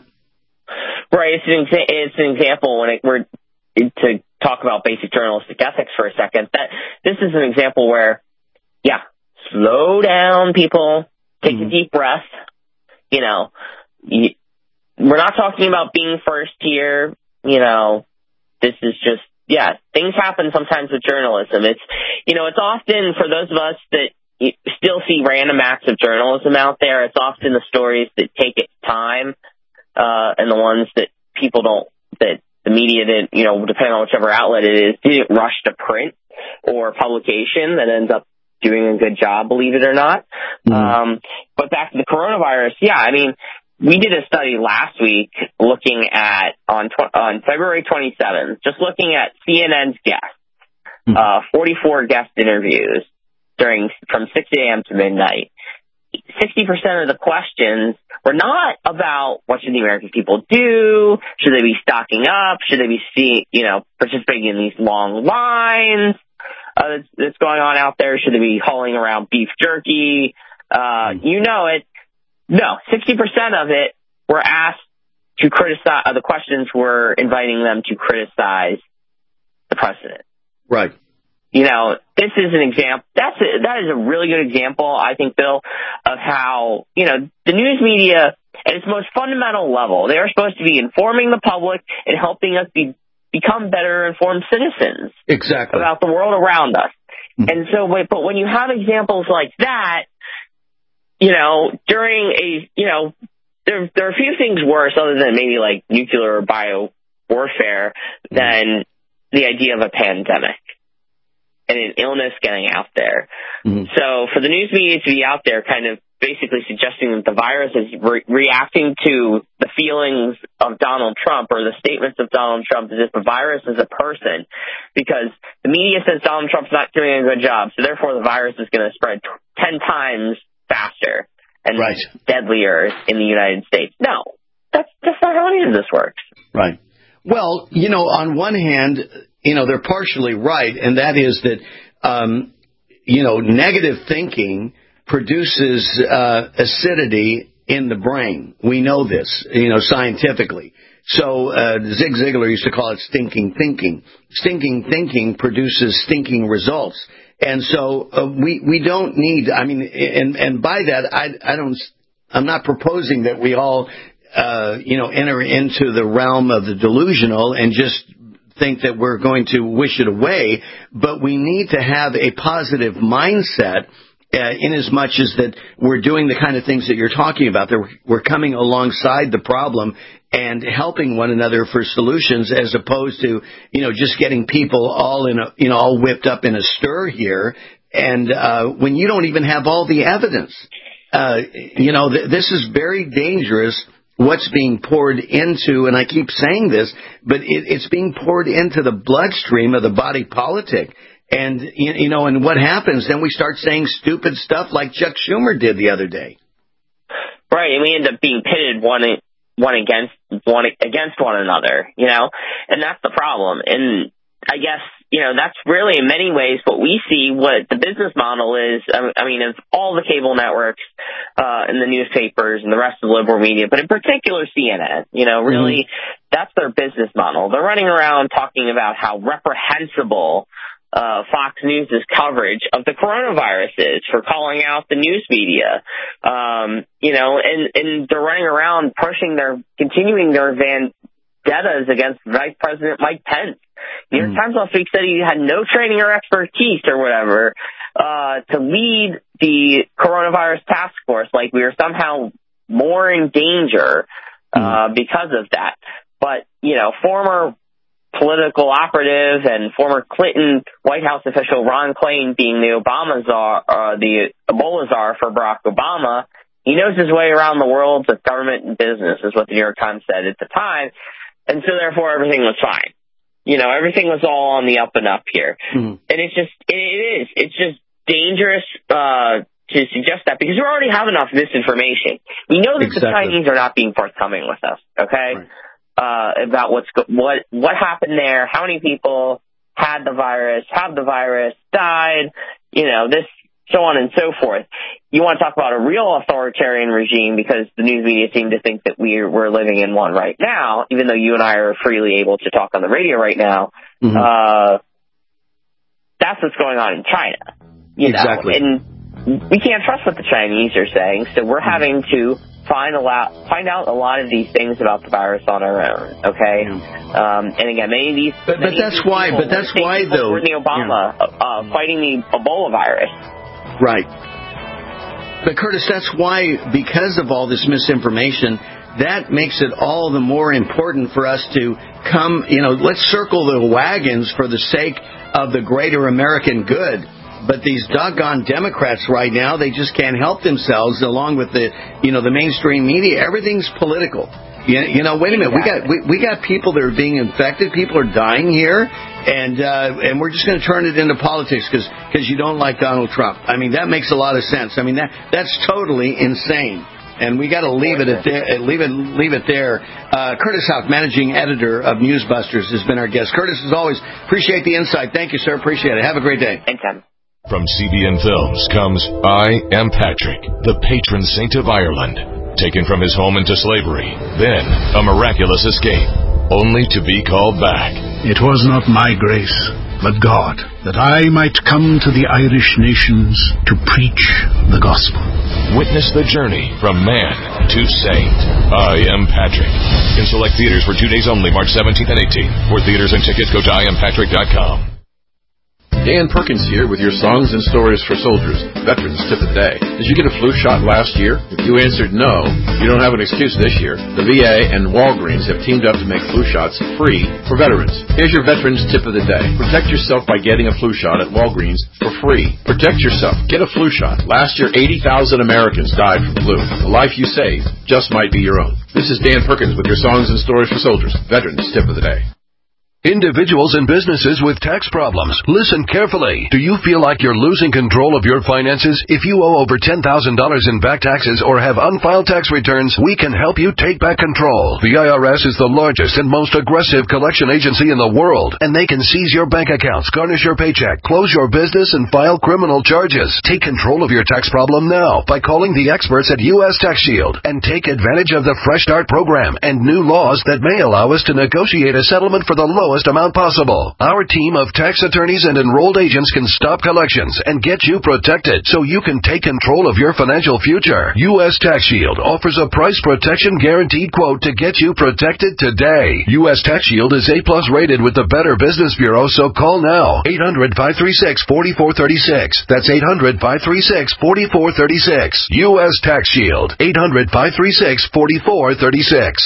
Speaker 26: Right. It's an, exa- it's an example when it, we're to talk about basic journalistic ethics for a second. That this is an example where, yeah, slow down, people, take mm-hmm. a deep breath. You know, you, we're not talking about being first here. You know, this is just, yeah, things happen sometimes with journalism. It's, you know, it's often for those of us that still see random acts of journalism out there, it's often the stories that take its time, uh, and the ones that people don't, that the media didn't, you know, depending on whichever outlet it is, didn't rush to print or publication that ends up doing a good job, believe it or not. Mm-hmm. Um, but back to the coronavirus, yeah, I mean, we did a study last week looking at, on tw- on February twenty-seventh, just looking at C N N's guests, mm-hmm. uh, forty-four guest interviews during, from six a.m. to midnight. sixty percent of the questions were not about what should the American people do, should they be stocking up, should they be see, you know, participating in these long lines uh, that's, that's going on out there, should they be hauling around beef jerky, uh, you know it. No, sixty percent of it were asked to criticize, uh, the questions were inviting them to criticize the president.
Speaker 16: Right.
Speaker 26: You know, this is an example, that's a, that is a really good example, I think, Bill, of how, you know, the news media, at its most fundamental level, they are supposed to be informing the public and helping us be, become better informed citizens.
Speaker 16: Exactly.
Speaker 26: About the world around us. Mm-hmm. And so, but when you have examples like that, you know, during a, you know, there, there are a few things worse other than maybe like nuclear or bio warfare than the idea of a pandemic and an illness getting out there. Mm-hmm. So for the news media to be out there kind of basically suggesting that the virus is re- reacting to the feelings of Donald Trump or the statements of Donald Trump as if the virus is a person, because the media says Donald Trump's not doing a good job, so therefore the virus is going to spread t- ten times faster and right. deadlier in the United States. No, that's, that's not how any of this works.
Speaker 16: Right. Well, you know, on one hand, you know, they're partially right, and that is that, um, you know, negative thinking produces uh, acidity in the brain. We know this, you know, scientifically. So uh, Zig Ziglar used to call it stinking thinking. Stinking thinking produces stinking results. And so uh, we we don't need. I mean, and and by that I I don't. I'm not proposing that we all uh, you know enter into the realm of the delusional and just think that we're going to wish it away. But we need to have a positive mindset. Uh, in as much as that we're doing the kind of things that you're talking about, that we're coming alongside the problem and helping one another for solutions, as opposed to, you know, just getting people all in a, you know, all whipped up in a stir here. And uh, when you don't even have all the evidence, uh, you know, th- this is very dangerous. What's being poured into, and I keep saying this, but it, it's being poured into the bloodstream of the body politic. And, you know, and what happens, then we start saying stupid stuff like Chuck Schumer did the other day.
Speaker 26: Right, and we end up being pitted one one against one against one another, you know? And that's the problem. And I guess, you know, that's really in many ways what we see what the business model is. I mean, of all the cable networks uh, and the newspapers and the rest of the liberal media, but in particular C N N, you know, really mm-hmm. that's their business model. They're running around talking about how reprehensible uh, Fox News' coverage of the coronavirus is for calling out the news media. Um, you know, and, and they're running around pushing their, continuing their vendettas against Vice President Mike Pence. New York mm. Times last week said he had no training or expertise or whatever uh, to lead the coronavirus task force, like we were somehow more in danger uh, mm. because of that. But, you know, former political operative and former Clinton White House official Ron Klain being the Obama czar, uh, the Ebola czar for Barack Obama, he knows his way around the world with government and business, is what the New York Times said at the time. And so therefore everything was fine. You know, everything was all on the up and up here. Mm-hmm. And it's just, it, it is, it's just dangerous, uh, to suggest that because we already have enough misinformation. We know that exactly. the Chinese are not being forthcoming with us, okay? Right. Uh, about what's, go- what, what happened there, how many people had the virus, have the virus, died, you know, this, so on and so forth. You want to talk about a real authoritarian regime because the news media seem to think that we're, we're living in one right now, even though you and I are freely able to talk on the radio right now. Mm-hmm. Uh, that's what's going on in China. You
Speaker 16: exactly.
Speaker 26: know, and we can't trust what the Chinese are saying, so we're having to find a lot, find out a lot of these things about the virus on our own. Okay, um, and again, many of these.
Speaker 16: But, but that's why. But that's why, though.
Speaker 26: Courtney Obama yeah. uh, fighting the Ebola virus.
Speaker 16: Right. But Curtis, that's why, because of all this misinformation, that makes it all the more important for us to come. You know, let's circle the wagons for the sake of the greater American good. But these doggone Democrats right now, they just can't help themselves, along with the, you know, the mainstream media. Everything's political. You, you know, wait a minute. We got we, we got people that are being infected. People are dying here, and uh, and we're just going to turn it into politics because because you don't like Donald Trump. I mean, that makes a lot of sense. I mean, that that's totally insane. And we got to leave it at there. Leave it, leave it there. Uh, Curtis Houck, managing editor of Newsbusters, has been our guest. Curtis, as always, appreciate the insight. Thank you, sir. Appreciate it. Have a great day.
Speaker 26: Anytime.
Speaker 2: From C B N Films comes I Am Patrick, the patron saint of Ireland, taken from his home into slavery, then a miraculous escape, only to be called back.
Speaker 5: It was not my grace, but God, that I might come to the Irish nations to preach the gospel.
Speaker 2: Witness the journey from man to saint. I Am Patrick. In select theaters for two days only, March seventeenth and eighteenth. For theaters and tickets, go to I am patrick dot com.
Speaker 6: Dan Perkins here with your Songs and Stories for Soldiers, Veterans Tip of the Day. Did you get a flu shot last year? If you answered no, you don't have an excuse this year. The V A and Walgreens have teamed up to make flu shots free for veterans. Here's your Veterans Tip of the Day. Protect yourself by getting a flu shot at Walgreens for free. Protect yourself. Get a flu shot. Last year, eighty thousand Americans died from flu. The life you save just might be your own. This is Dan Perkins with your Songs and Stories for Soldiers, Veterans Tip of the Day.
Speaker 7: Individuals and businesses with tax problems, listen carefully. Do you feel like you're losing control of your finances? If you owe over ten thousand dollars in back taxes or have unfiled tax returns, we can help you take back control. The I R S is the largest and most aggressive collection agency in the world, and they can seize your bank accounts, garnish your paycheck, close your business, and file criminal charges. Take control of your tax problem now by calling the experts at U S Tax Shield and take advantage of the Fresh Start program and new laws that may allow us to negotiate a settlement for the lowest amount possible. Our team of tax attorneys and enrolled agents can stop collections and get you protected so you can take control of your financial future. U S Tax Shield offers a price protection guaranteed quote to get you protected today. U S Tax Shield is A plus rated with the Better Business Bureau, so call now. eight hundred, five three six, four four three six. That's eight hundred, five three six, four four three six. U S Tax Shield. eight hundred, five three six, four four three six.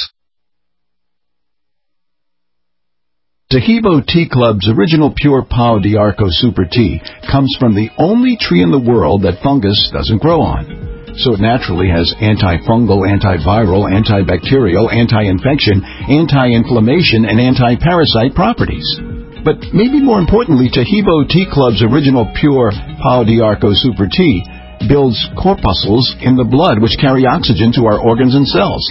Speaker 8: Tahibo Tea Club's original pure Pau d'Arco Super Tea comes from the only tree in the world that fungus doesn't grow on. So it naturally has antifungal, antiviral, antibacterial, anti-infection, anti-inflammation, and anti-parasite properties. But maybe more importantly, Tahibo Tea Club's original pure Pau d'Arco Super Tea builds corpuscles in the blood which carry oxygen to our organs and cells.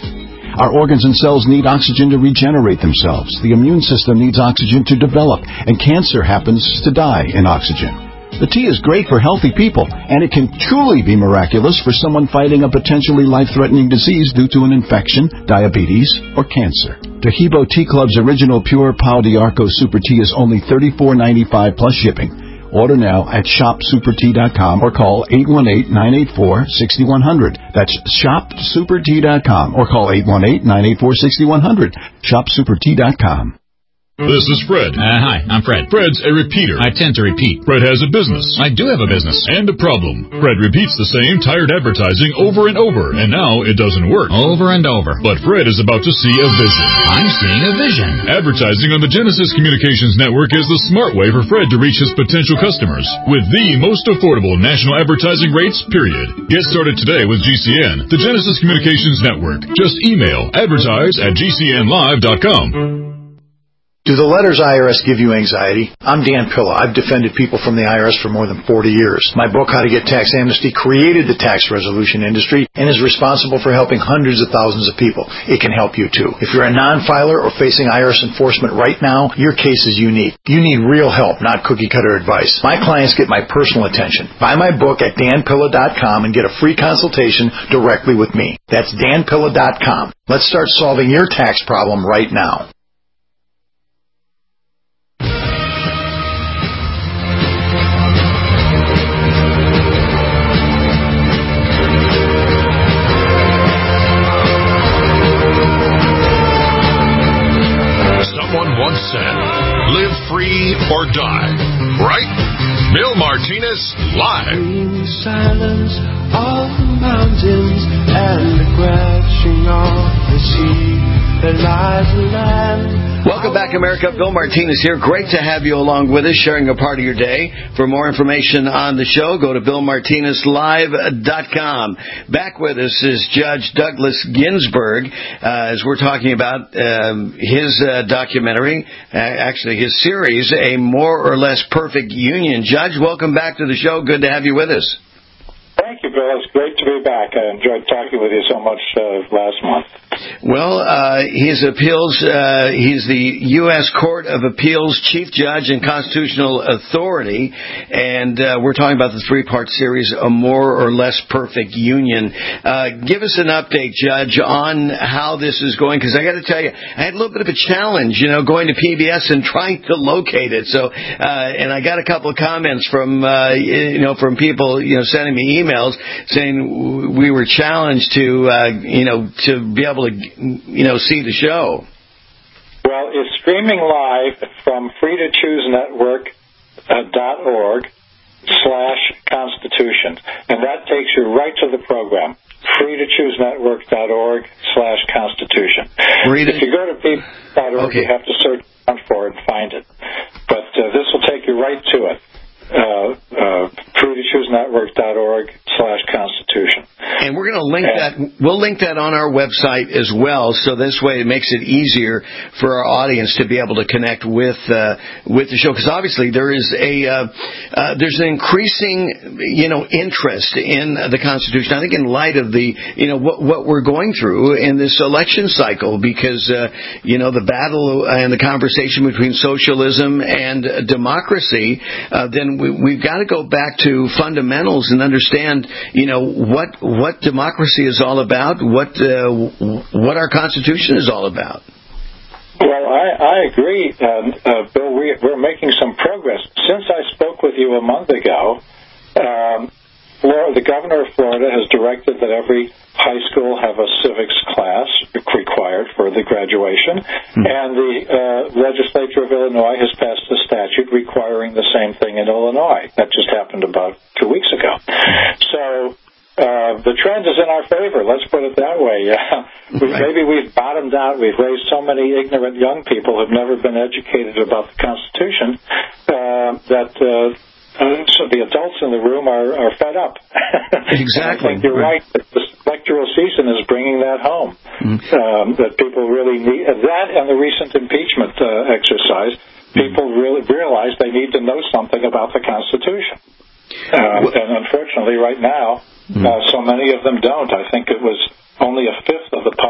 Speaker 8: Our organs and cells need oxygen to regenerate themselves. The immune system needs oxygen to develop, and cancer happens to die in oxygen. The tea is great for healthy people, and it can truly be miraculous for someone fighting a potentially life-threatening disease due to an infection, diabetes, or cancer. Tahibo Tea Club's original Pure Pau d'Arco Super Tea is only thirty-four ninety-five plus shipping. Order now at shop super tea dot com or call eight one eight, nine eight four, six one zero zero. That's shop super tea dot com or call eight one eight, nine eight four, six one zero zero. shop super tea dot com.
Speaker 9: This is Fred. Uh, hi, I'm Fred. Fred's a repeater. I tend to repeat. Fred has a business. I do have a business. And a problem. Fred repeats the same tired advertising over and over, and now it doesn't work. Over and over. But Fred is about to see a vision. I'm seeing a vision. Advertising on the Genesis Communications Network is the smart way for Fred to reach his potential customers with the most affordable national advertising rates, period. Get started today with G C N, the Genesis Communications Network. Just email advertise at g c n live dot com.
Speaker 10: Do the letters I R S give you anxiety? I'm Dan Pilla. I've defended people from the I R S for more than forty years. My book, How to Get Tax Amnesty, created the tax resolution industry and is responsible for helping hundreds of thousands of people. It can help you, too. If you're a non-filer or facing I R S enforcement right now, your case is unique. You need real help, not cookie-cutter advice. My clients get my personal attention. Buy my book at dan pilla dot com and get a free consultation directly with me. That's dan pilla dot com. Let's start solving your tax problem right now.
Speaker 2: Said, live free or die, right? Bill Martinez live.
Speaker 15: In silence, all the mountains and the crashing of the sea, there lies a land.
Speaker 16: Welcome back, America. Bill Martinez here. Great to have you along with us, sharing a part of your day. For more information on the show, go to bill martinez live dot com. Back with us is Judge Douglas Ginsburg, uh, as we're talking about um, his uh, documentary, uh, actually his series, A More or Less Perfect Union. Judge, welcome back to the show. Good to have you with us.
Speaker 11: Thank you, Bill. It's great to be back. I enjoyed talking with you so much uh, last month.
Speaker 16: Well, uh, his appeals, uh, he's the U S Court of Appeals Chief Judge and Constitutional Authority, and uh, we're talking about the three-part series, A More or Less Perfect Union. Uh, give us an update, Judge, on how this is going, because I got to tell you, I had a little bit of a challenge, you know, going to P B S and trying to locate it. So, uh, and I got a couple of comments from, uh, you know, from people, you know, sending me emails saying we were challenged to, uh, you know, to be able to, you know, see the show.
Speaker 11: Well, it's streaming live from free to choose network dot org slash constitution, and that takes you right to the program. free to choose network dot org slash constitution. If you go to people dot org, okay, you have to search for it and find it. But uh, this will take you right to it. Uh, uh, free to choose network dot org slash constitution.
Speaker 16: And we're going to link that, we'll link that on our website as well, so this way it makes it easier for our audience to be able to connect with, uh, with the show, because obviously there is a, uh, uh, there's an increasing, you know, interest in the Constitution, I think in light of the, you know, what, what we're going through in this election cycle, because, uh, you know, the battle and the conversation between socialism and democracy, uh, then we, we've got to go back to fundamentals and understand, you know, what what democracy is all about, what uh, what our Constitution is all about.
Speaker 11: Well, I, I agree, uh, uh, Bill. We, we're making some progress. Since I spoke with you a month ago, um, Florida, the governor of Florida has directed that every high school have a civics class required for the graduation, mm-hmm. and the uh, legislature of Illinois has passed a statute requiring the same thing in Illinois. That just happened about two weeks ago. So uh, the trend is in our favor, let's put it that way. Uh, we, right. Maybe we've bottomed out. We've raised so many ignorant young people who have never been educated about the Constitution uh, that... Uh, Uh, so the adults in the room are, are fed up.
Speaker 16: Exactly.
Speaker 11: I think you're right. right. The electoral season is bringing that home. Mm. Um, that people really need that, and the recent impeachment uh, exercise. People really realize they need to know something about the Constitution. Uh, and unfortunately, right now, mm. uh, so many of them don't. I think it was only a fifth of the public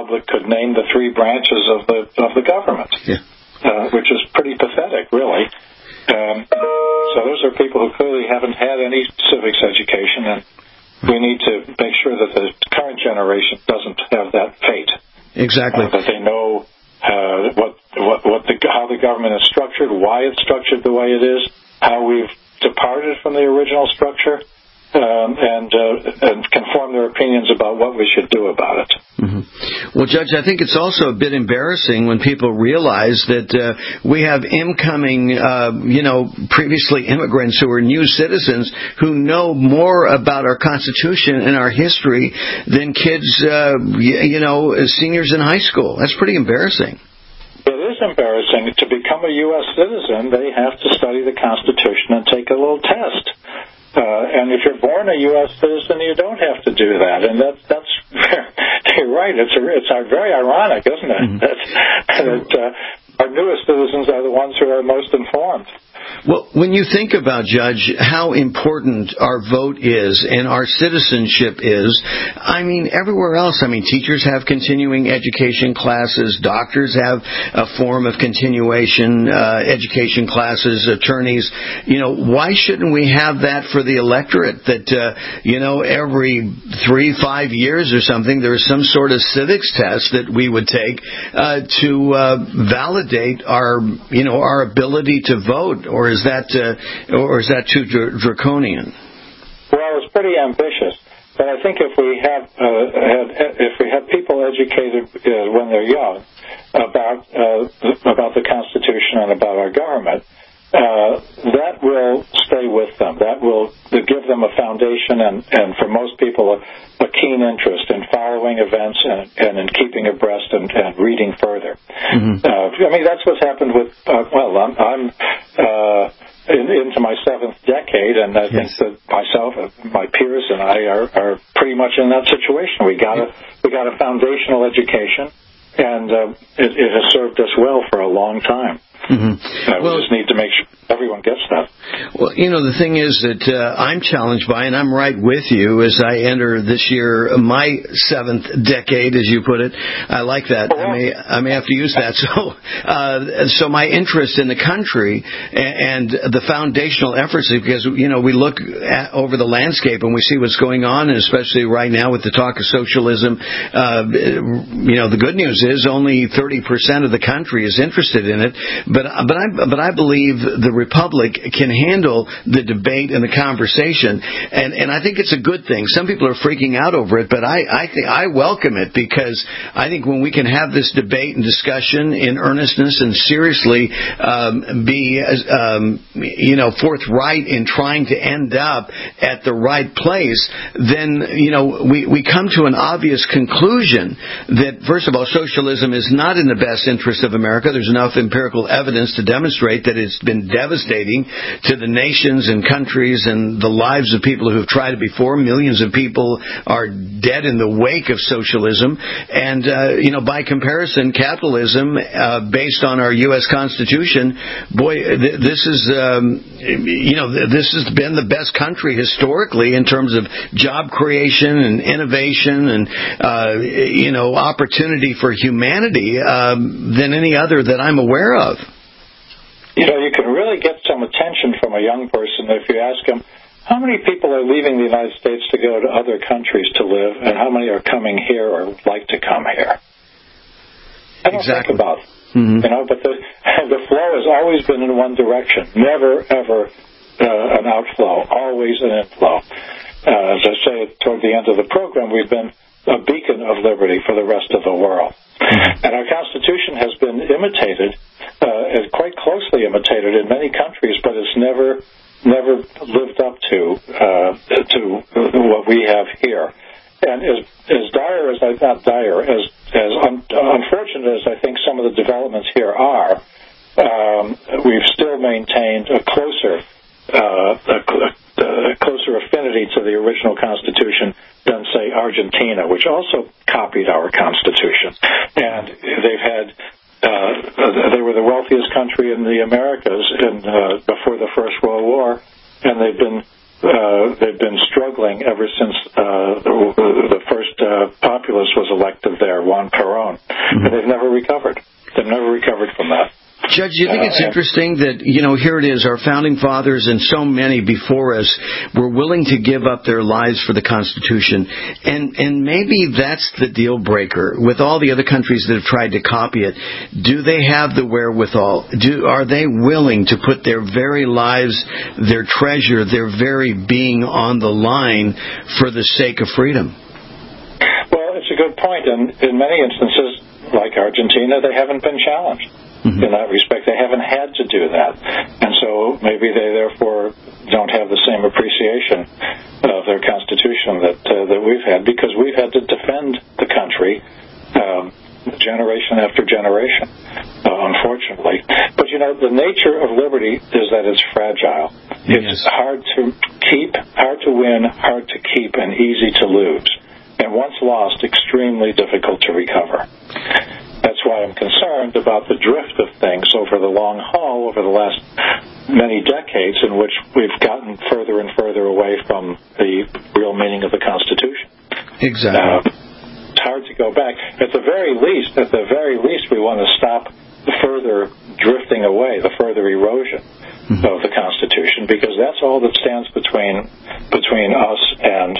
Speaker 11: Republic could name the three branches of the of the government,
Speaker 16: yeah.
Speaker 11: uh, which is pretty pathetic, really. Um, so those are people who clearly haven't had any civics education, and we need to make sure that the current generation doesn't have that fate.
Speaker 16: Exactly.
Speaker 11: Uh, that they know uh, what what what the how the government is structured, why it's structured the way it is, how we've departed from the original structure, um, and uh, and can form their opinions about what we should do about it.
Speaker 16: Mm-hmm. Well, Judge, I think it's also a bit embarrassing when people realize that uh, we have incoming, uh, you know, previously immigrants who are new citizens who know more about our Constitution and our history than kids, uh, you know, seniors in high school. That's pretty embarrassing.
Speaker 11: It is embarrassing. To become a U S citizen, they have to study the Constitution and take a little test. Uh, and if you're born a U S citizen, you don't have to do that. And that, that's, you're right, it's, a, it's a very ironic, isn't it? Mm-hmm. That, that uh, our newest citizens are the ones who are most informed.
Speaker 16: Well, when you think about, Judge, how important our vote is and our citizenship is, I mean, everywhere else, I mean, teachers have continuing education classes, doctors have a form of continuation uh, education classes, attorneys. You know, why shouldn't we have that for the electorate, that, uh, you know, every three, five years or something, there is some sort of civics test that we would take uh, to uh, validate our, you know, our ability to vote? Or is that, uh, or is that too dr- draconian?
Speaker 11: Well, it's pretty ambitious. But I think if we have, uh, had, if we have people educated uh, when they're young about uh, about the Constitution and about our government, uh, that will stay with them. That will give them a foundation, and, and for most people, a, a keen interest in following events and, and in keeping abreast and, and reading further. Mm-hmm. Uh, I mean, that's what's happened with. Uh, well, I'm. I'm uh, In, into my seventh decade, and I yes. think that myself, my peers, and I are, are pretty much in that situation. We got a we got a foundational education, and uh, it, it has served us well for a long time. Mm-hmm. Uh, we well, just need to make sure everyone gets that.
Speaker 16: Well, you know, the thing is that uh, I'm challenged by, and I'm right with you as I enter this year my seventh decade, as you put it. I like that. Oh, wow. I may I may have to use that. So, uh, so my interest in the country and, and the foundational efforts, because you know we look at, over the landscape and we see what's going on, and especially right now with the talk of socialism. Uh, you know, the good news is only thirty percent of the country is interested in it. But but I but I believe the Republic can handle the debate and the conversation, and and I think it's a good thing. Some people are freaking out over it, but I I think I welcome it, because I think when we can have this debate and discussion in earnestness and seriously um, be um, you know forthright in trying to end up at the right place, then you know we we come to an obvious conclusion that first of all, socialism is not in the best interest of America. There's enough empirical evidence to demonstrate that it's been devastating to the nations and countries and the lives of people who have tried it before. Millions of people are dead in the wake of socialism. And, uh, you know, by comparison, capitalism, uh, based on our U S Constitution, boy, th- this is, um, you know, th- this has been the best country historically in terms of job creation and innovation and, uh, you know, opportunity for humanity um, than any other that I'm aware of.
Speaker 11: You know, you can really get some attention from a young person if you ask them, how many people are leaving the United States to go to other countries to live, and how many are coming here or would like to come here? I don't
Speaker 16: exactly.
Speaker 11: think about it. Mm-hmm. You know, but the the flow has always been in one direction, never, ever uh, an outflow, always an inflow. Uh, as I say toward the end of the program, we've been a beacon of liberty for the rest of the world. Mm-hmm. And our Constitution has been imitated, uh, quite closely imitated in many countries, but it's never never lived up to uh, to what we have here. And as, as dire as I not dire, as as un, unfortunate as I think some of the developments here are, um, we've still maintained a closer uh, a, a closer affinity to the original Constitution than, say, Argentina, which also copied our Constitution. And they've had, uh, they were the wealthiest country in the Americas in, uh, before the First World War, and they've been, uh, they've been struggling going ever since uh, the, the first uh, populist was elected there, Juan Perón. Mm-hmm. And they've never recovered. They've never recovered from that.
Speaker 16: Judge, do you think it's interesting that, you know, here it is, our founding fathers and so many before us were willing to give up their lives for the Constitution, and and maybe that's the deal breaker with all the other countries that have tried to copy it. Do they have the wherewithal? Do Are they willing to put their very lives, their treasure, their very being on the line for the sake of freedom?
Speaker 11: Well, it's a good point, and in many instances, like Argentina, they haven't been challenged. Mm-hmm. In that respect, they haven't had to do that. And so maybe they therefore don't have the same appreciation of their Constitution that uh, that we've had, because we've had to defend the country um, generation after generation, uh, unfortunately. But, you know, the nature of liberty is that it's fragile. Yes. It's hard to keep, hard to win, hard to keep, and easy to lose. And once lost, extremely difficult to recover. That's why I'm concerned about the drift of things over the long haul, over the last many decades, in which we've gotten further and further away from the real meaning of the Constitution.
Speaker 16: Exactly.
Speaker 11: Uh, it's hard to go back. At the very least, at the very least, we want to stop the further drifting away, the further erosion mm-hmm. of the Constitution, because that's all that stands between between us and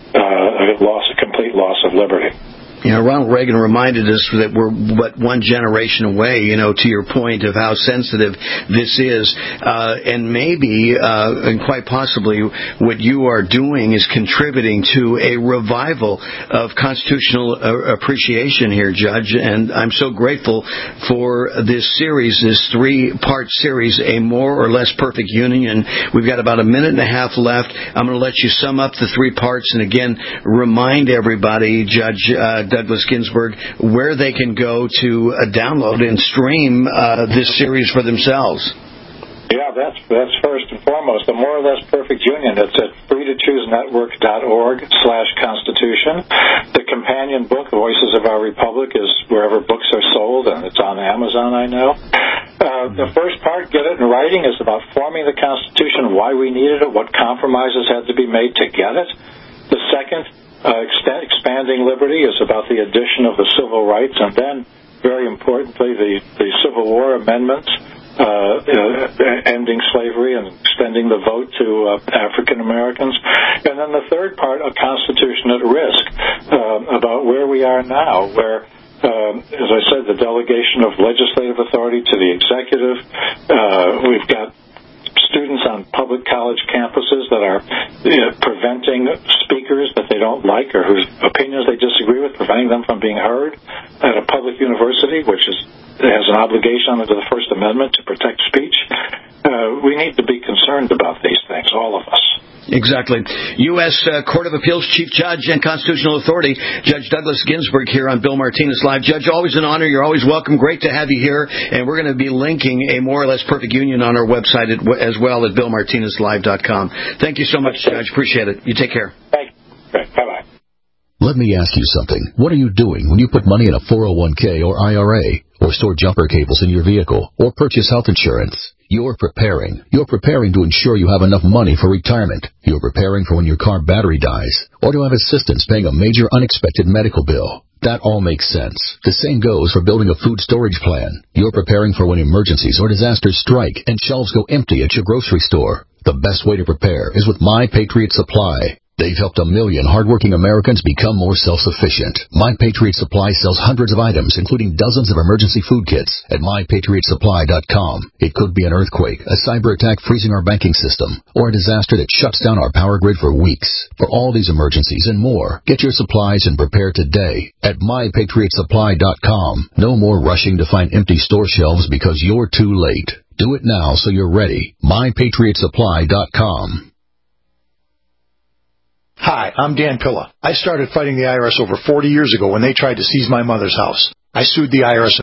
Speaker 11: uh, a loss, a complete loss of liberty.
Speaker 16: You know, Ronald Reagan reminded us that we're but one generation away, you know, to your point of how sensitive this is. Uh, and maybe, uh, and quite possibly, what you are doing is contributing to a revival of constitutional uh, appreciation here, Judge. And I'm so grateful for this series, this three-part series, A More or Less Perfect Union. We've got about a minute and a half left. I'm going to let you sum up the three parts and, again, remind everybody, Judge uh, Douglas Ginsburg, where they can go to uh, download and stream uh, this series for themselves.
Speaker 11: Yeah, that's that's first and foremost. The More or Less Perfect Union. It's at free to choose network dot org slash Constitution. The companion book, Voices of Our Republic, is wherever books are sold, and it's on Amazon, I know. Uh, the first part, Get It in Writing, is about forming the Constitution, why we needed it, what compromises had to be made to get it. The second, Uh, ext- expanding liberty, is about the addition of the civil rights, and then, very importantly, the, the Civil War amendments, uh, uh, ending slavery and extending the vote to uh, African Americans. And then the third part, A Constitution at Risk, uh, about where we are now, where, uh, as I said, the delegation of legislative authority to the executive. Uh, we've got students on public college campuses that are you know, preventing speakers that they don't like or whose opinions they disagree with, preventing them from being heard at a public university, which is has an obligation under the First Amendment to protect speech. Uh, we need to be concerned about these things, all of us.
Speaker 16: Exactly. U S Uh, Court of Appeals Chief Judge and Constitutional Authority, Judge Douglas Ginsburg, here on Bill Martinez Live. Judge, always an honor. You're always welcome. Great to have you here. And we're going to be linking A More or Less Perfect Union on our website as well at bill martinez live dot com. Thank you so much, Judge. Appreciate it. You take care.
Speaker 11: Thank you. Bye-bye.
Speaker 12: Let me ask you something. What are you doing when you put money in a four oh one k or I R A, or store jumper cables in your vehicle, or purchase health insurance? You're preparing. You're preparing to ensure you have enough money for retirement. You're preparing for when your car battery dies, or to have assistance paying a major unexpected medical bill. That all makes sense. The same goes for building a food storage plan. You're preparing for when emergencies or disasters strike and shelves go empty at your grocery store. The best way to prepare is with My Patriot Supply. They've helped a million hardworking Americans become more self-sufficient. My Patriot Supply sells hundreds of items, including dozens of emergency food kits, at my patriot supply dot com. It could be an earthquake, a cyber attack freezing our banking system, or a disaster that shuts down our power grid for weeks. For all these emergencies and more, get your supplies and prepare today at my patriot supply dot com. No more rushing to find empty store shelves because you're too late. Do it now so you're ready. my patriot supply dot com.
Speaker 10: Hi, I'm Dan Pilla. I started fighting the I R S over forty years ago when they tried to seize my mother's house. I sued the I R S